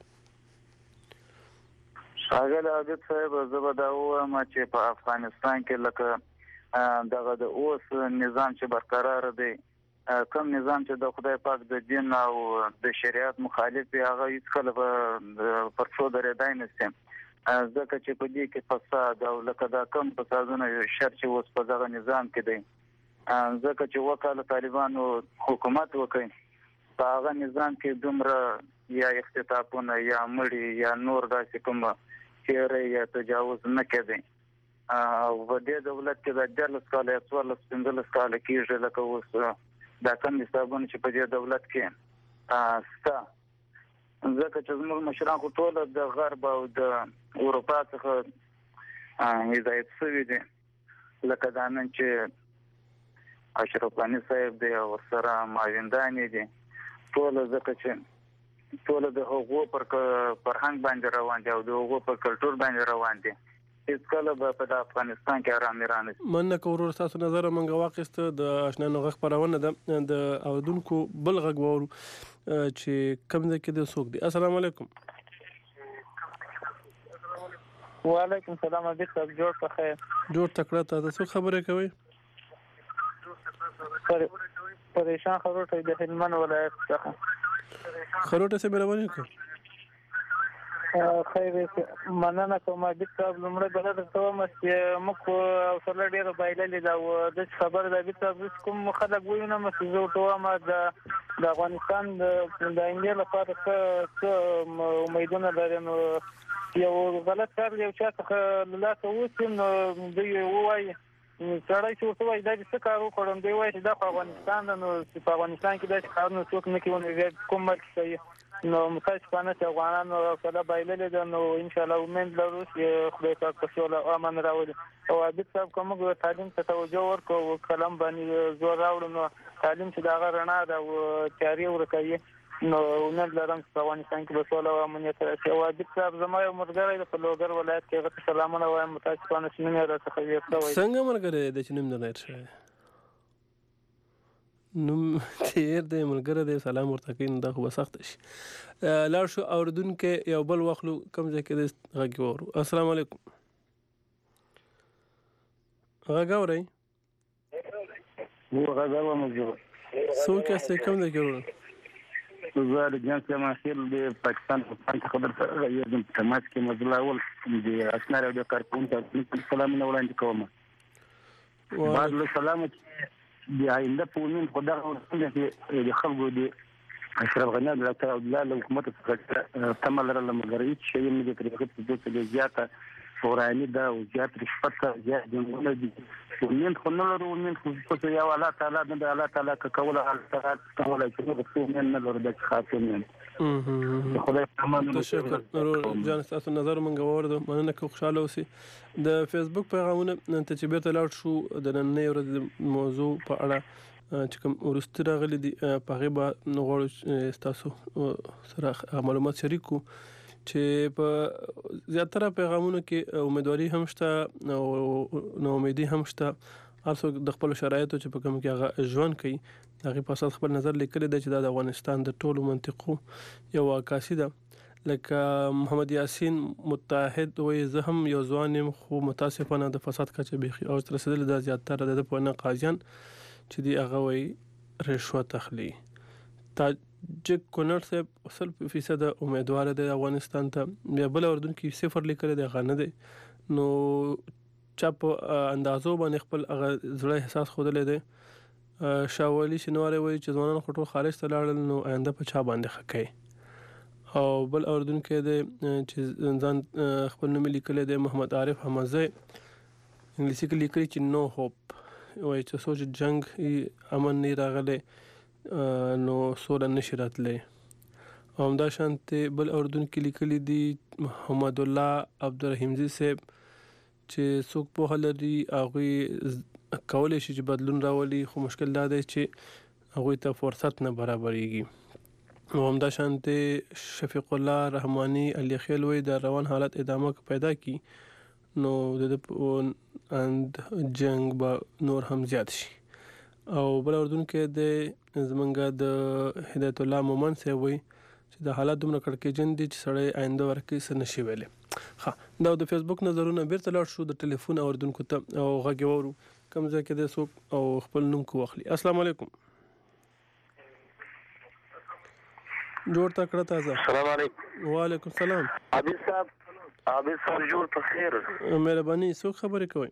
Speaker 18: ښاغلی عابد صاحب، زه به دا ووایم چې په افغانستان کې لکه دغه د اوس نظام چې برقرار دی، کوم نظام چې د خدای پاک د دین او د شریعت مخالف وي، هغه هېڅکله به پر پښو درېدای نه شي، ځکه چې په دې کې فساد او لکه دا کم فسادونه شر چې اوس په دغه نظام کې دی، ځکه چې وکاله طالبانو حکومت وکړي، په هغه نظام کې دومره یا اختطافونه یا مړي یا نور داسې کوم تېری یا تجاوز نه کېدی. او په دې دولت کې د دیارلس کاله یا څوارلس پنځلس کاله کېږي، لکه اوس دا کم حسابونه چې په دې دولت کې شته، ځکه چې زموږ مشران خو ټول د غرب او د اروپا څخه هدایت شوي دي، لکه دا نن چې اشرف غني صاحب دی او ورسره معاونان دي، ټول ځکه چې ټول د هغو پر فرهنګ باندې روان دي او د هغو پر کلتور باندې روان دي، هېڅکله به په افغانستان کې ارامي رانشي.
Speaker 14: مننه کوم ورور، ستاسو نظر موږ واخیسته. د اشنا نو غږ خپرونه ده، د اودونکو بل غږ وورو چې کوم ځای کې د څوک دی. السلام علیکم.
Speaker 20: وعلیکم السلام. ابي صاحب جوړ په خیر.
Speaker 14: جوړ تکړه. تاسو څه خبره کوي؟
Speaker 20: پریشان خروټ د هلمند ولایت څخه.
Speaker 14: خروټ څه مهرباني وکړه.
Speaker 20: خیر مننه کوم. ابي صاحب لمړی بلد کوم چې موږ او سره ډیر بایللې دا د خبر د ابي صاحب کوم خلک وینم چې زه ټول ما د افغانستان د انډیا لپاره څه امیدونه لرم. یو غلط کار یو چا څخه لاسه وسیم نو دوی وایي سړی چې ورته وایي دا څه کار وکړم، دوی وایي چې دا په افغانستان ده، نو په افغانستان کې داسې کارونه څوک نه کوي، کوم ملک کوي. نو متاسفانه چې افغانانو سره بایللې ده، نو انشاءالله امید لرو چې خدای پاک په سوله او امن راولي. او عابد صاحب که موږ تعلیم ته توجه ورکړو، قلم باندې زور راوړو، نو تعلیم چې د هغه رڼا ده او تیارې ورکوي، نو امید لرم چې په افغانستان کې به سوله او امنیت راشي. او عابد صاحب زما یو ملګری دی په لوګر ولایت کې، هغه ته سلامونه وایم. متاسفانه چې نوم یې راڅخه هېر شوی.
Speaker 14: څنګه ملګری دی چې نوم دې هېر شوی؟ نوم چې هېر دی ملګری دی، سلام ورته کوي، نو دا خو به سخته شي. لاړ شو اورېدونکی یو بل واخلو، کوم ځای کې دی غږ واورو. السلام علیکم. غږ اورئ؟
Speaker 21: غږ اورم.
Speaker 14: څوک یاستئ؟ کوم ځای کې ورور؟
Speaker 21: زه د جنس یم اخیر د پاکستان په پانګه خبر سره یم په تماس کې مزله اول د آشنا رادیو کارکونکو سلامونه وړاندې کوم. بعد له سلام چې د آینده په ومن خدا د خلکو د اشرف غني د ډاکټر عبد الله له حکومت څخه تمه لرله، مګر هېڅ شی یې نه دی طریقې په دوی څه زیاته وراني ده او زیات رشوت ده، زیات جنګونه دي. ومن خو نه لرو، ومن خو څه یو الله تعالی نه د الله تعالی که کوله الله تعالی کولی چې موږ څه ومن نه لرو، دا چې خاص ومن خدای په امان.
Speaker 14: تشکر ورور جان، ستاسو نظر موږ واورېدو. مننه که خوشحاله اوسئ. د فیسبوک پیغامونه ته چې بیرته لاړ شو، د نننۍ ورځې موضوع په اړه چې کوم وروستي راغلي دي په هغې به غواړو ستاسو سره معلومات شریک کړو، چې په زیاتره پیغامونو کې امیدواري هم شته او ناامیدي هم شته. هر څوک د خپلو شرایطو چې په کوم کې هغه ژوند کوي د هغې په اساس خپل نظر لیکلی دی چې دا د افغانستان د ټولو منطقو یو عکاسي ده. لکه محمد یاسین متحد وایي زه هم یو ځوان یم خو متاسفانه د فساد کچه بیخي اوج ته رسېدلې ده. زیاتره د په نه قاضیان چې دی هغه وایي رشوت اخلي. تاجک کونړ صاحب سل فیصد امیدوار دی افغانستان ته. بیا بل اردن کې صفر لیکلی دی هغه نه دی. نو چا په اندازو باندې خپل هغه زړه احساس ښودلی دی. شاولي شینواری وایي چې ځوانان خو ټول خارج ته لاړل نو آینده په چا باندې ښه کوي. او بل اردن کې دی چې ځان خپل نوم لیکلی دی محمد عارف حمزه انګلیسي کې لیکلي چې نو هوپ وایي چې سوچ جنګ امن نه راغلی نو سوله نشي راتلی. او همدا شانتې بل اردن کې لیکلي دي محمد الله عبدالرحیمزي صاحب چې څوک پوهه لري هغوی کولی شي چې بدلون راولي خو مشکل دا دی چې هغوی ته فرصت نه برابرېږي. او همدا شانتې شفیق الله رحماني علي خیل وایي د روان حالت ادامه پیدا کی نو د جنگ به نور هم زیات شي. او بل اردن کې د زمونږ د هدایت الله مومن صاحب وایي چې د حالات دومره کړکېچن دي چې سړی آینده ورکې څه نشي ویلی. ښه دا د فیسبوک نظرونه بیرته لاړ شو د ټلیفون اردونکو ته او غږ یې واورو کوم ځای کې دی څوک او خپل نوم کو واخلي. السلام علیکم. جوړ تا کړه تازه.
Speaker 3: السلام علیکم.
Speaker 14: وعلیکم السلام.
Speaker 3: عابد صاحب عابد صاحب جوړ په خیر.
Speaker 14: مهرباني څوک خبرې کوي؟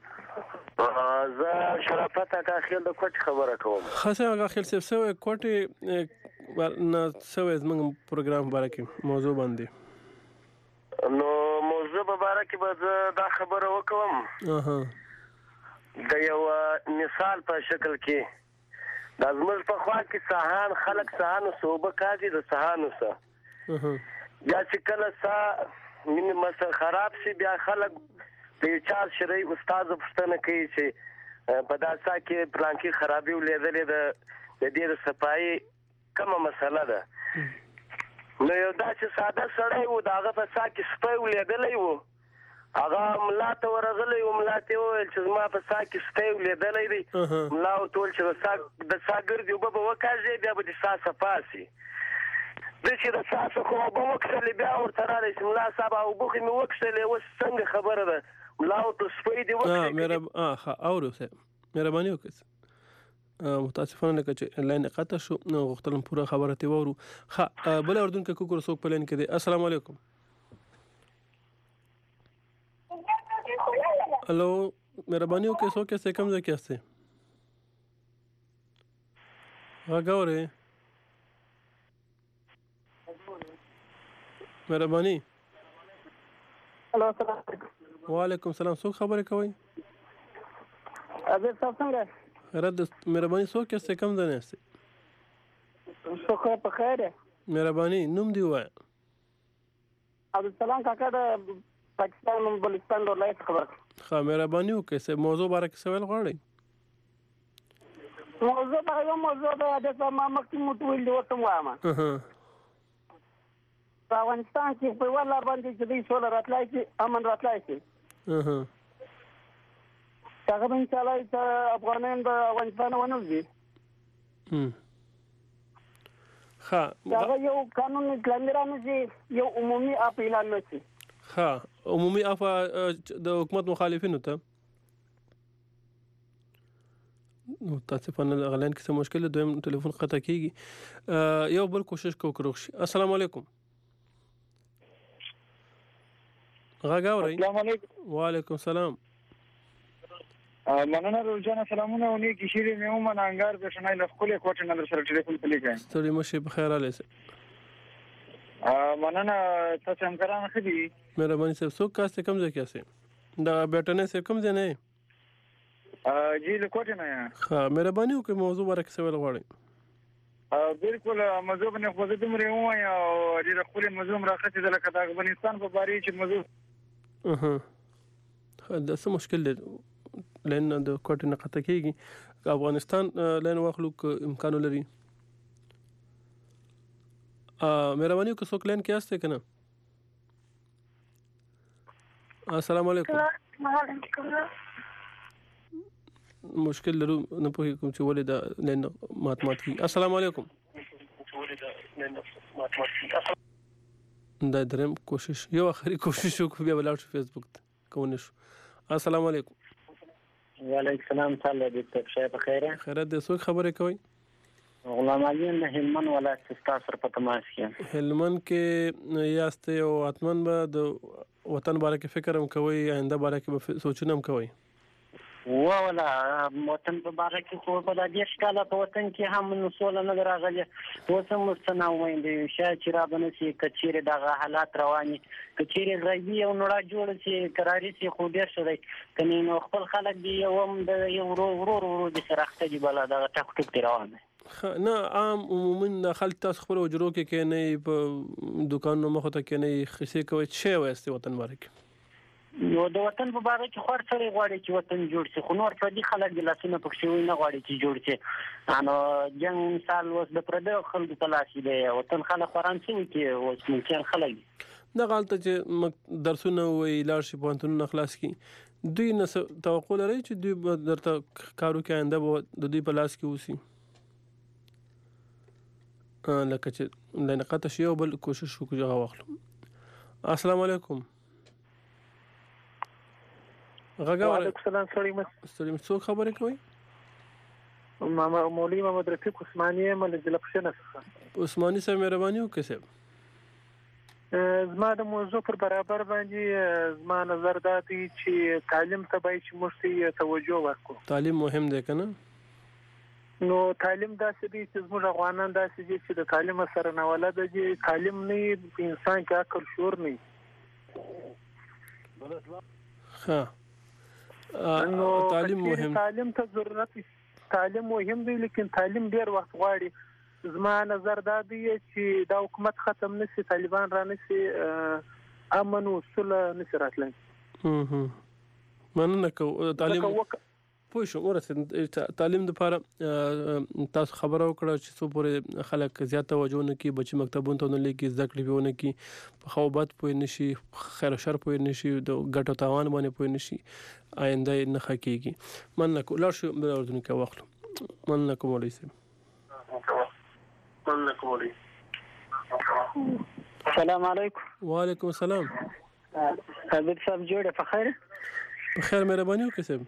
Speaker 3: زه شرافت اکا خیل د کوټ خبره کوم.
Speaker 14: خاصه اکا خیل صاحب سوې کوټ نه سوې زموږ پروګرام باره کې موضوع باندې
Speaker 3: نو موضوع په باره کې به دا خبره وکوم.
Speaker 14: اها
Speaker 3: د یو مثال په شکل کې د زموږ په خوا کې سهان خلک سهانو صوبه کاږي د سهانو سه بیا چې کله سه مینه مثلا خراب شي بیا خلک د چار شرعي استاد پوښتنه کوي چې په داسا کې پلان کې خرابي ولیدلې ده د دې صفایي کومه مسله ده. نو یو دا چې ساده سړی و داغه په سا کې سپی ولیدلی و هغه ملا ته ورغلی و ملا ته وویل چې زما په سا کې سپی ولیدلی دی. ملا ورته وویل چې د سا ګردې اوبه به وکاږې بیا به د سا صفا شي. زه چې د سا څخه اوبه وکښلې بیا ورته راغلی چې ملا صاحب اوبه خو مې وکښلې اوس څنګه خبره ده. ملا ورته سپی دې
Speaker 14: وکړې. اورو صاحب مهرباني وکړئ. متاسفانه لکه چې لاین قطع شو نو غوښتلم پوره خبره ترې واورو. ښه بل اردن کې کوکر څوک په لاین کې دی. السلام علیکم. हेलो मेहरबानी हो कैसो कैसे कम से कैसे हाँ गाँव रे मेहरबानी.
Speaker 20: हेलो
Speaker 14: वालेकुम सलाम. सो खबर है कोई
Speaker 20: अबे सब څنګه
Speaker 14: रद मेहरबानी सो कैसे कम देने से
Speaker 20: सो خو په خیر
Speaker 14: मेहरबानी نوم دی وای.
Speaker 20: عبد السلام کاکا د پاکستان او بلوچستان ولایت خبر.
Speaker 14: ښه مهرباني وکړئ چې موضوع باره کې سوال غواړئ.
Speaker 20: موضوع به یو موضوع ده د ما مخکې مو ټول دی ورته وایم. په افغانستان کې په ولا باندې چې دوی سوله راتلای شي امن راتلای شي. هغه به انشاءالله چې افغانان د افغانستان ونوځي.
Speaker 14: ښه
Speaker 20: هغه یو قانون اسلامي رانشي یو عمومي اپ اعلان نشي.
Speaker 14: ښه عمومي عفو د حکومت مخالفینو ته نو متاسفانه غلین کې څه مشکل دویم ټلیفون قطع کیږي. یو بل کوشش کو کړو شي. السلام علیکم. غږ اورئ؟
Speaker 3: السلام علیکم.
Speaker 14: وعلیکم السلام.
Speaker 3: مننه روزانه سلامونه او نیکی شیرې مې ومن انګار د شنای له خپل کوټه نه در سره ټلیفون پلی کړم.
Speaker 14: ستړي مشه په خیر اله سه.
Speaker 3: مننه تاسو هم کران خدي.
Speaker 14: مهرباني صاحب څوک کاسته کم ځای کیسه دا بیٹنه صاحب کم ځای نه
Speaker 3: ا جی له کوټه نه.
Speaker 14: ها مهرباني وکړئ موضوع باره کې سوال غواړئ.
Speaker 3: بالکل موضوع باندې خو زه دومره وایم او د خپل موضوع راخته د لکه د افغانستان په باره کې موضوع
Speaker 14: اها دا څه مشکل دی لین د کوټه نه قطع کیږي. افغانستان لین واخلو امکان لري. مهرباني وکړئ څوک لین کې استه کنه. السلام علیکم. مشکل لرو نه پوهې کوم چې ولې دا لین مات مات کی. السلام علیکم. دا دریم کوشش یو اخري کوشش وکړو بیا ولاړ شو فیسبوک ته کوونه شو. السلام علیکم.
Speaker 4: وعلیکم السلام. تعالی دې ته ښه په خیره.
Speaker 14: خیرت دې. څوک خبرې کوي؟
Speaker 4: غلام علي د هلمند ولایت ستاسو سره په تماس کې.
Speaker 14: هلمند کې یاست او اتمن به د وطن باره کې فکر هم کوي، آینده باره کې به سوچونه هم کوي.
Speaker 4: ولا وطن په باره کې خو په دې ښکاله په وطن کې هم نسول نه راغلي. اوس هم مستنه وایي شاید چې را بنسي کچېره دغه حالات رواني کچېره راځي او نړۍ جوړ شي قراري شي خو ډېر شوی کني نو خپل خلک دی یو هم د یو ورور ورور د سره اخته دی بل دا ټک ټک دی روانه
Speaker 14: نه عام عموما خلک تاسو خپل وجرو کې کې نه په دکانونو مخ ته کې نه خسي کوي چې واسطه وطن باره کې
Speaker 4: نو د وطن په باره کې خور سره غواړي چې وطن جوړ شي خو نور په دې خلک د لاسونو پکښې وي نه غواړي چې جوړ شي. نو جنګ مثال اوس د پردیو خلکو په لاس دی وطن خلک وران شي کې اوس ممکن خلک
Speaker 14: دا غلطه چې درسونه وي لاړ شي پوهنتونونه خلاص کی دوی نه توقع لري چې دوی درته کارو کې آینده به د دوی په لاس کې اوسي لکه چې لنقطه شي او بل کوشش وکړو هغه واخلو. السلام علیکم. غږ
Speaker 22: وعلیکم السلام. سړی مس
Speaker 14: سړی مس څوک خبرې کوي؟
Speaker 22: ماما مولوی محمد رفیق عثماني مل جلپشنه څخه.
Speaker 14: عثماني صاحب مهرباني وکړئ صاحب.
Speaker 22: زما د موضوع پر برابر باندې زما نظر دا دی چې تعلیم ته باید چې موږ توجه وکړو.
Speaker 14: تعلیم مهم دی کنه؟
Speaker 22: نو تعلیم داسې دی چې زموږ افغانان داسې دي چې د تعلیم سره نه ولده دي. تعلیم نه انسان کې عقل شعور نه.
Speaker 14: ها
Speaker 22: نو
Speaker 14: تعلیم مهم
Speaker 22: تعلیم ته ضرورت تعلیم مهم دی لیکن تعلیم ډیر وخت غواړي. زما نظر دا دی چې دا حکومت ختم نشي طالبان را نشي امن او صلح نشي راتلای.
Speaker 14: مننه کو تعلیم پوه شو ورته تعلیم د لپاره تاسو خبرو کړه چې څو پورې خلک زیات توجه نه کوي بچي مکتبونو ته نه لګي زده کړې پیونه کوي په خوبات پوه نشي خیر او شر پوه نشي د ګټو تاوان باندې پوه نشي آینده نه حقيقي. مننه کو لاړ شو د اردن کې واخلو. مننه کوم ولې سم
Speaker 22: مننه کوم
Speaker 4: السلام علیکم.
Speaker 14: وعلیکم السلام.
Speaker 4: حبیب صاحب جوړه په خیر؟
Speaker 14: په خیر مهرباني وکړئ صاحب.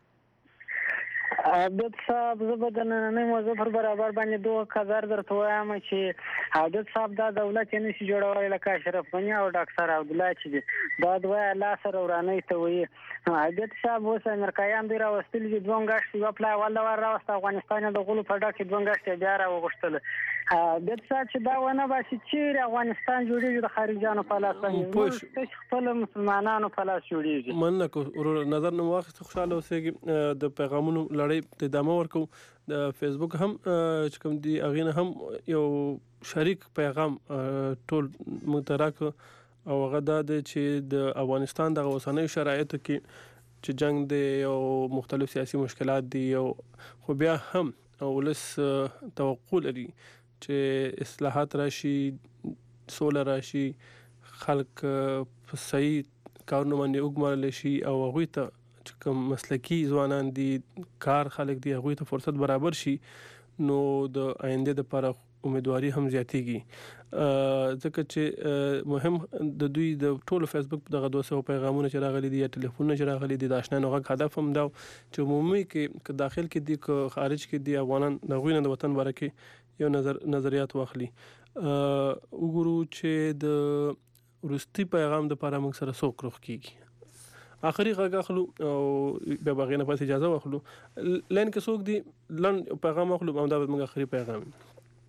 Speaker 4: عبد صاحب زه به د نننۍ موضوع پر برابر باندې دوه قدر درته وایم چې عبد صاحب دا دولت یې نشي جوړولی لکه اشرف غني او ډاکټر عبدالله چې دي دا دوه الله سره ورانۍ ته وایي. عبد صاحب اوس امریکایان دوی راوستلي دي دوه میاشتې یوه پله اول ور راوسته افغانستان یې د غلو په ډک کې دوه میاشتې بیا راوغوښتله. عبد صاحب چې دا ونه باسي چیرې افغانستان جوړېږي د خارجیانو په لاس باندې موږ خپل مسلمانانو په لاس جوړېږي.
Speaker 14: مننه کو نظر نه واخیست خوشحاله اوسېږي د پیغامونو لړۍ ته ادامه ورکو. د فیسبوک هم چې کوم دی هغې نه هم یو شریک پیغام ټول متراک او هغه دا دی چې د افغانستان د اوسنیو شرایطو کې چې جنگ دی او مختلف سیاسي مشکلات دي او خو بیا هم ولس توقع لري چې اصلاحات راشي سوله راشي خلک په صحیح کارونو باندې وګمارل شي او هغوی ته چې کوم مسلکي ځوانان دي کار خلک دي هغوی ته فرصت برابر شي نو د آینده لپاره امیدواري هم زیاتېږي. ځکه چې مهم د دوی د ټولو فیسبوک دغه دوه سوه پیغامونه چې راغلي دي یا ټلیفونونه چې راغلي دي د اشنا غږ هدف هم دا چې عمومي کې که داخل کې دي که خارج کې دي افغانان د هغوی نه د وطن باره کې یو نظر نظریات واخلي. وګورو چې د وروستي پیغام دپاره موږ سره څوک روغ کېږي. آخري غږ اخلو او بیا به هغې نه پس اجازه واخلو. لاین کې څوک دي لنډ پیغام اخلو همدا به موږ آخري پیغام وي.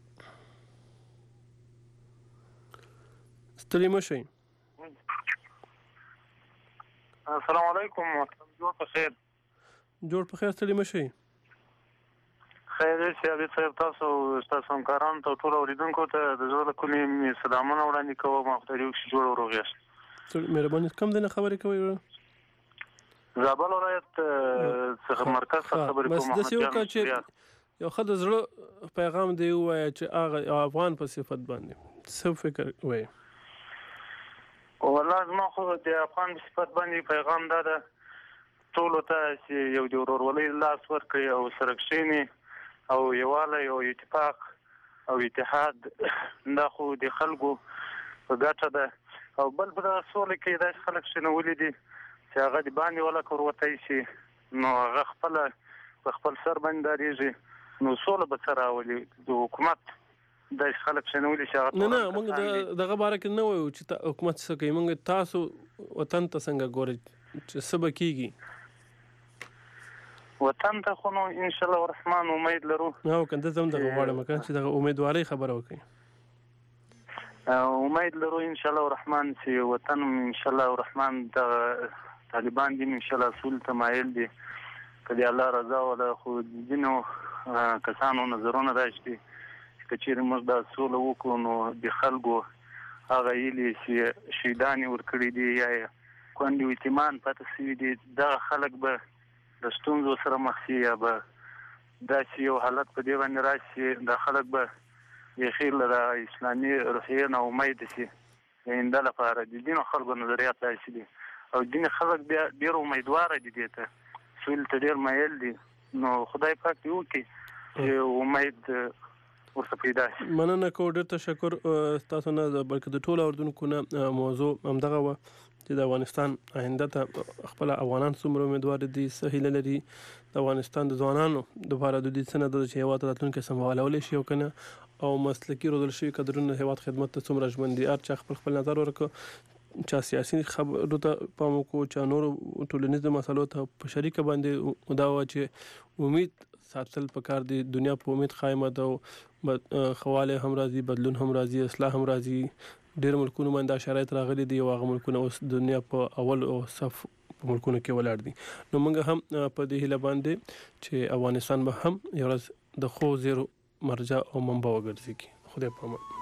Speaker 14: ستړي مه شئ.
Speaker 22: السلام علیکم. جوړ په خیر.
Speaker 14: جوړ په خیر. ستړي مه شئ.
Speaker 22: خیر دی عبید صاحب تاسو ستاسو همکارانو ته ټولو اورېدونکو ته د زړه له کومې مې سلامونه وړاندې کوم او خدای دې وکړي چې جوړ او روغ یاست.
Speaker 14: مهرباني کوم ځای نه خبرې کوئ؟
Speaker 22: زابل ولایت څخه مرکز څخه خبرې کوم.
Speaker 14: بس داسې وکړه چې یو ښه د زړه پیغام دی ووایه چې هغه افغان په صفت باندې څه فکر وایي؟
Speaker 22: والله زما خو د افغان په صفت باندې پیغام دا ده ټولو ته چې یو د ورورولۍ لاس ورکړي او سره کښېني او یووالی او اتفاق او اتحاد دا خو د خلکو
Speaker 16: په ګټه ده او بل په دغه سوله کې داسې خلک شنولي دي چې هغه د باندې ولا کوروتی شي نو هغه خپل په خپل سر باندې دارېږي نو سوله به څه راولي د حکومت د خلک شنولي شي
Speaker 14: نه نه موږ دغه باره کې نه وایو چې حکومت څه کوي موږ تاسو وطن ته څنګه ګورئ چې څه به کېږي
Speaker 16: وطن ته خو نو ان شاء الله الرحمن امید لرو
Speaker 14: او کنده زم دغه غواړم چې دغه امیدواري خبره
Speaker 16: وکړي امید لرو ان شاء الله الرحمن چې وطن ان شاء الله الرحمن د طالبان دي ان شاء الله اصول تمایل دي کله الله رضا ولا خو دینو کسانو نظرونه راشي چې چیرې موږ د اصول وکړو نو د خلکو هغه یلي چې شیدانی ورکړي دي یا کوندي ایتمان پاتې شوي دي دا خلک به د ستونزو سره مخ شي یا به داسې یو حالت په دې باندې راشي د خلک به بیخي له اسلامي روحیې نه امید شي د آینده لپاره د ځینو خلکو نظریات داسې دي او ځینې خلک بیا ډېر امیدواره دي دې ته سولې ته ډېر مایل دي نو خدای پاک دې وکړي چې امید ورته پیدا شي.
Speaker 14: مننه کوم ډېر تشکر تاسو نه بلکې د ټولو اردوونکو نه موضوع همدغه وه چې د افغانستان آینده ته خپل افغانان څومره امیدوار دي څه هیله لري د افغانستان د ځوانانو دپاره د دې څه نه ده چې هېواد راتلونکی سمبالولی شي او که نه او مسلکي روزل شوي کدرونه هېواد خدمت ته څومره ژمن دي هر چا خپل خپل نظر ورکړه چا سیاسي خبرو ته پام وکړو چا نورو ټولنیزو مسلو ته په شریکه باندې دا وه چې امید ساتل پکار دي دنیا په امید قایمه ده او خواله هم راځي بدلون هم راځي اصلاح هم راځي ډېر ملکونو باندې شرایط راغلي دي او هغه ملکونه اوس دنیا په اول او صف په ملکونو کې ولاړ دي نو موږ هم په دې هیله باندې چې افغانستان به هم یو ورځ د ښو زیرو مرجع او منبع وګرځي خدای په امان.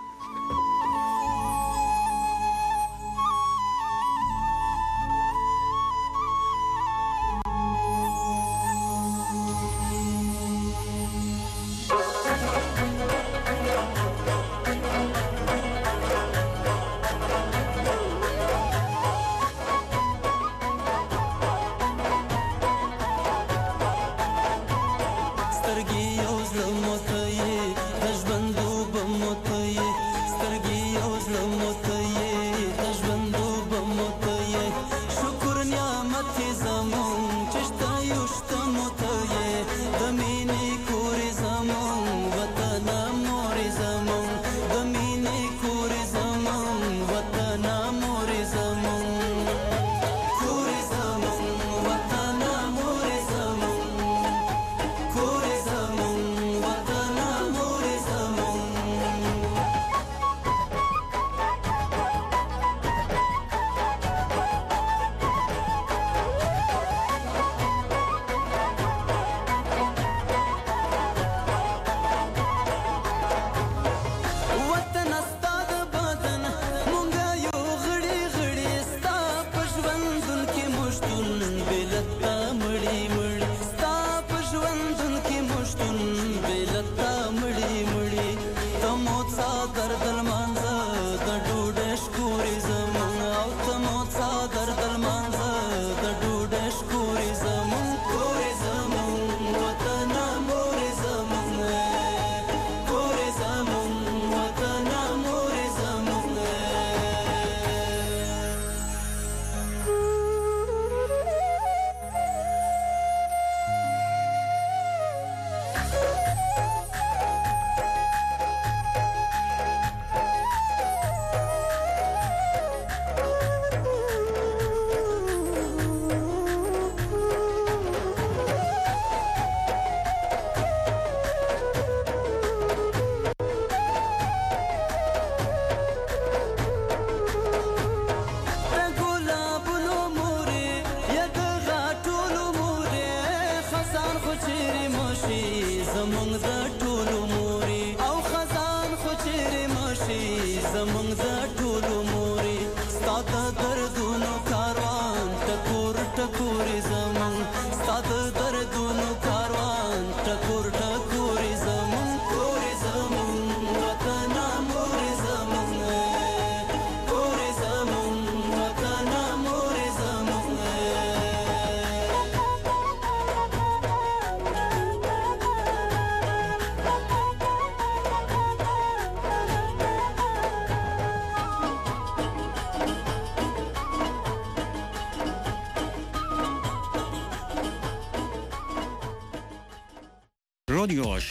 Speaker 2: رادیو